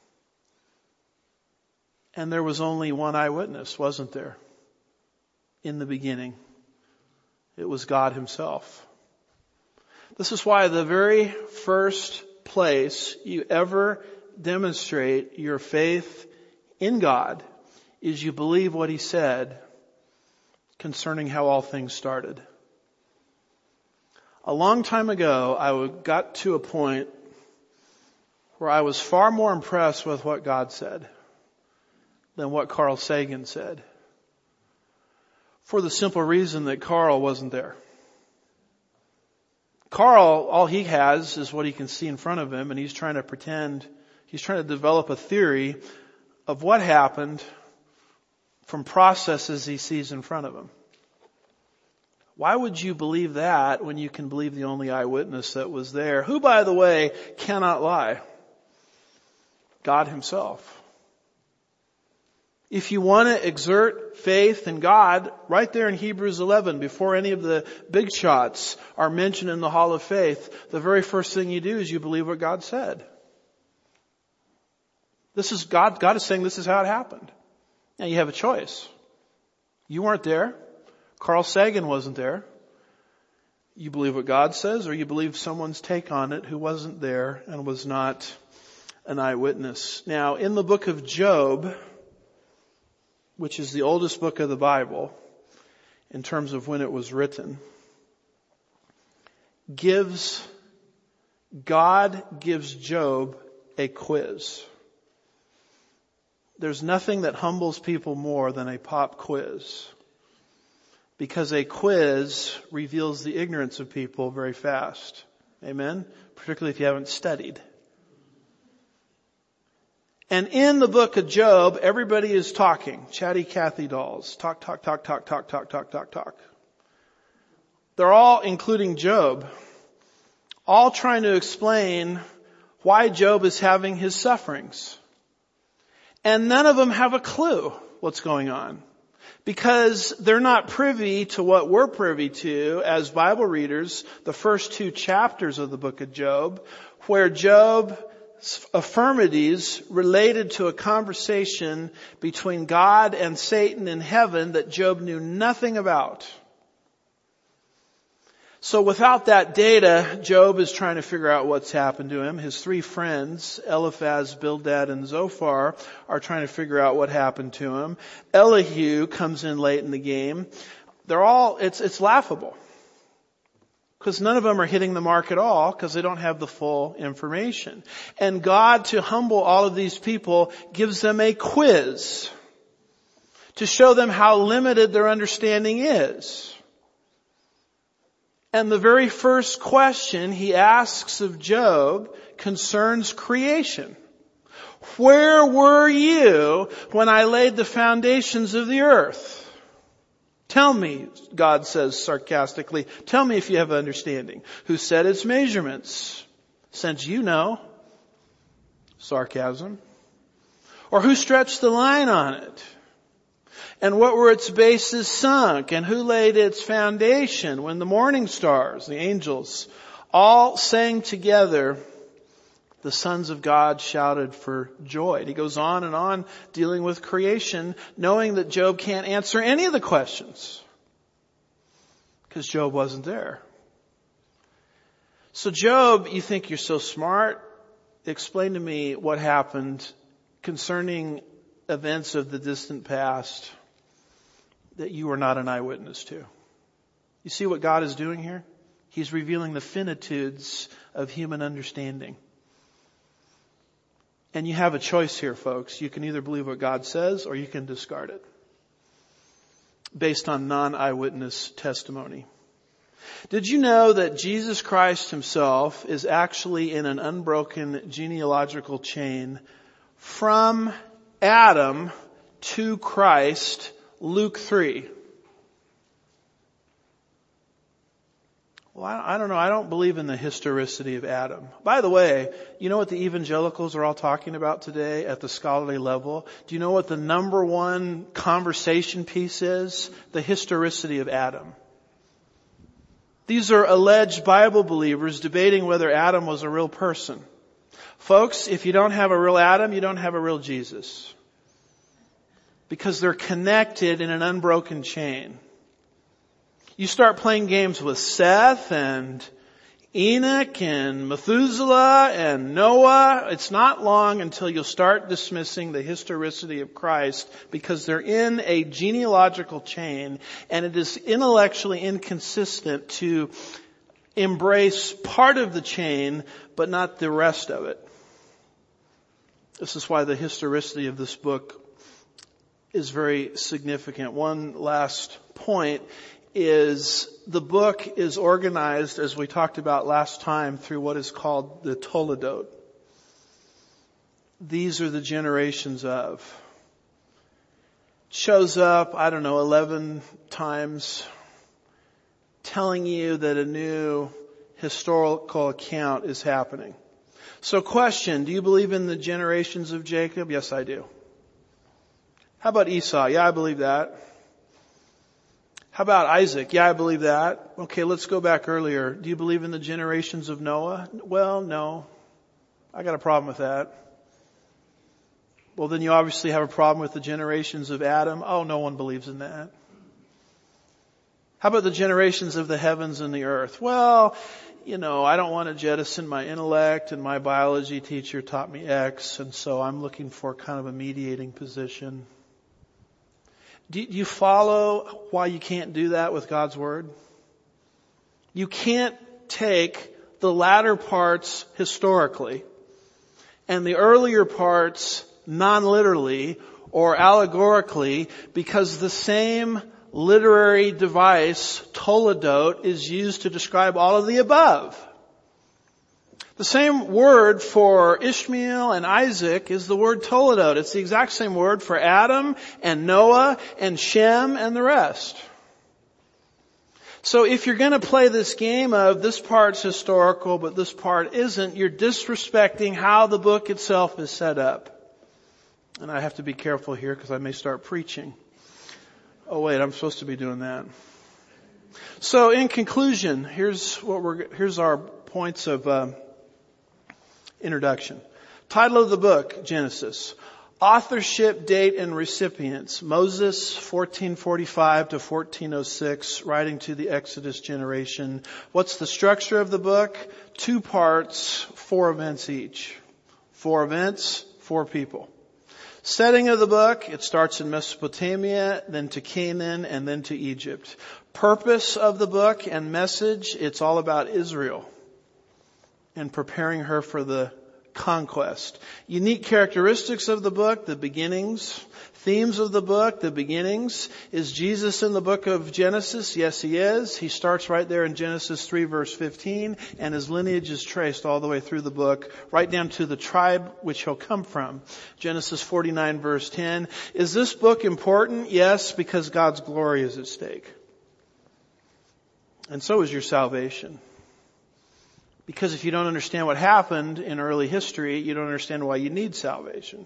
And there was only one eyewitness, wasn't there? In the beginning. It was God Himself. This is why the very first place you ever demonstrate your faith in God is you believe what He said concerning how all things started. A long time ago, I got to a point where I was far more impressed with what God said than what Carl Sagan said. For the simple reason that Carl wasn't there. Carl, all he has is what he can see in front of him, and he's trying to develop a theory of what happened from processes he sees in front of him. Why would you believe that when you can believe the only eyewitness that was there, who, by the way, cannot lie? God Himself. If you want to exert faith in God, right there in Hebrews 11, before any of the big shots are mentioned in the Hall of Faith, the very first thing you do is you believe what God said. This is God is saying this is how it happened. Now you have a choice. You weren't there. Carl Sagan wasn't there. You believe what God says, or you believe someone's take on it who wasn't there and was not an eyewitness. Now, in the book of Job, which is the oldest book of the Bible in terms of when it was written, God gives Job a quiz. There's nothing that humbles people more than a pop quiz, because a quiz reveals the ignorance of people very fast. Amen? Particularly if you haven't studied. And in the book of Job, everybody is talking. Chatty Cathy dolls. Talk. They're all, including Job, all trying to explain why Job is having his sufferings. And none of them have a clue what's going on, because they're not privy to what we're privy to as Bible readers, the first 2 chapters of the book of Job, where Job's affirmities related to a conversation between God and Satan in heaven that Job knew nothing about. So without that data, Job is trying to figure out what's happened to him. His 3 friends, Eliphaz, Bildad, and Zophar, are trying to figure out what happened to him. Elihu comes in late in the game. It's laughable. Because none of them are hitting the mark at all, because they don't have the full information. And God, to humble all of these people, gives them a quiz to show them how limited their understanding is. And the very first question He asks of Job concerns creation. Where were you when I laid the foundations of the earth? Tell me, God says sarcastically, tell me if you have understanding. Who set its measurements? Since you know. Sarcasm. Or who stretched the line on it? And what were its bases sunk? And who laid its foundation when the morning stars, the angels, all sang together? The sons of God shouted for joy. He goes on and on dealing with creation, knowing that Job can't answer any of the questions because Job wasn't there. So Job, you think you're so smart? Explain to me what happened concerning events of the distant past that you are not an eyewitness to. You see what God is doing here? He's revealing the finitudes of human understanding. And you have a choice here, folks. You can either believe what God says or you can discard it based on non-eyewitness testimony. Did you know that Jesus Christ himself is actually in an unbroken genealogical chain from Adam to Christ, Luke 3? Well, I don't know. I don't believe in the historicity of Adam. By the way, you know what the evangelicals are all talking about today at the scholarly level? Do you know what the number one conversation piece is? The historicity of Adam. These are alleged Bible believers debating whether Adam was a real person. Folks, if you don't have a real Adam, you don't have a real Jesus. Because they're connected in an unbroken chain. You start playing games with Seth and Enoch and Methuselah and Noah. It's not long until you'll start dismissing the historicity of Christ because they're in a genealogical chain and it is intellectually inconsistent to embrace part of the chain but not the rest of it. This is why the historicity of this book is very significant. One last point is the book is organized, as we talked about last time, through what is called the Toledot. These are the generations of. It shows up, 11 times, telling you that a new historical account is happening. So question, do you believe in the generations of Jacob? Yes, I do. How about Esau? Yeah, I believe that. How about Isaac? Yeah, I believe that. Okay, let's go back earlier. Do you believe in the generations of Noah? Well, no. I got a problem with that. Well, then you obviously have a problem with the generations of Adam. Oh, no one believes in that. How about the generations of the heavens and the earth? Well, I don't want to jettison my intellect, and my biology teacher taught me X, and so I'm looking for kind of a mediating position. Do you follow why you can't do that with God's Word? You can't take the latter parts historically and the earlier parts non-literally or allegorically because the same literary device, Toledot, is used to describe all of the above. The same word for Ishmael and Isaac is the word Toledot. It's the exact same word for Adam and Noah and Shem and the rest. So if you're going to play this game of this part's historical but this part isn't, you're disrespecting how the book itself is set up. And I have to be careful here because I may start preaching. Oh wait, I'm supposed to be doing that. So in conclusion, here's our points of introduction. Title of the book, Genesis. Authorship, date, and recipients. Moses, 1445 to 1406, writing to the Exodus generation. What's the structure of the book? 2 parts, 4 events each. 4 events, 4 people. Setting of the book, it starts in Mesopotamia, then to Canaan, and then to Egypt. Purpose of the book and message, it's all about Israel and preparing her for the conquest. Unique characteristics of the book, the beginnings. Themes of the book, the beginnings. Is Jesus in the book of Genesis? Yes, he is. He starts right there in Genesis 3 verse 15, and his lineage is traced all the way through the book, right down to the tribe which he'll come from. Genesis 49 verse 10. Is this book important? Yes, because God's glory is at stake. And so is your salvation. Because if you don't understand what happened in early history, you don't understand why you need salvation.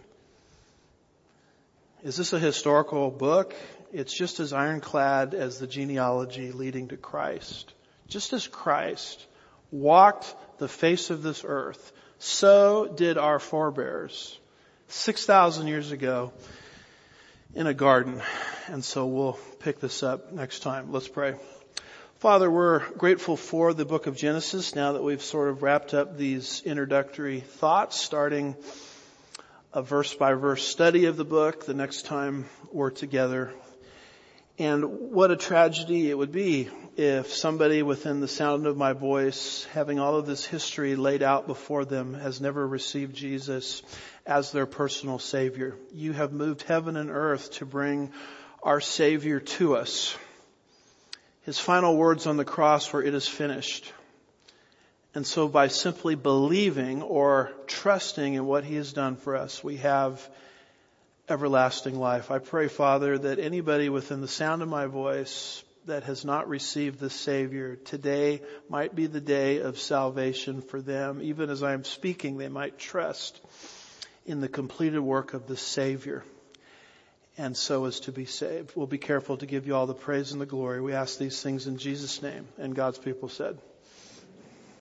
Is this a historical book? It's just as ironclad as the genealogy leading to Christ. Just as Christ walked the face of this earth, so did our forebears 6,000 years ago in a garden. And so we'll pick this up next time. Let's pray. Father, we're grateful for the book of Genesis now that we've sort of wrapped up these introductory thoughts, starting a verse by verse study of the book the next time we're together. And what a tragedy it would be if somebody within the sound of my voice, having all of this history laid out before them, has never received Jesus as their personal Savior. You have moved heaven and earth to bring our Savior to us. His final words on the cross were, "It is finished." And so by simply believing or trusting in what He has done for us, we have everlasting life. I pray, Father, that anybody within the sound of my voice that has not received the Savior, today might be the day of salvation for them. Even as I am speaking, they might trust in the completed work of the Savior, and so as to be saved. We'll be careful to give you all the praise and the glory. We ask these things in Jesus' name. And God's people said,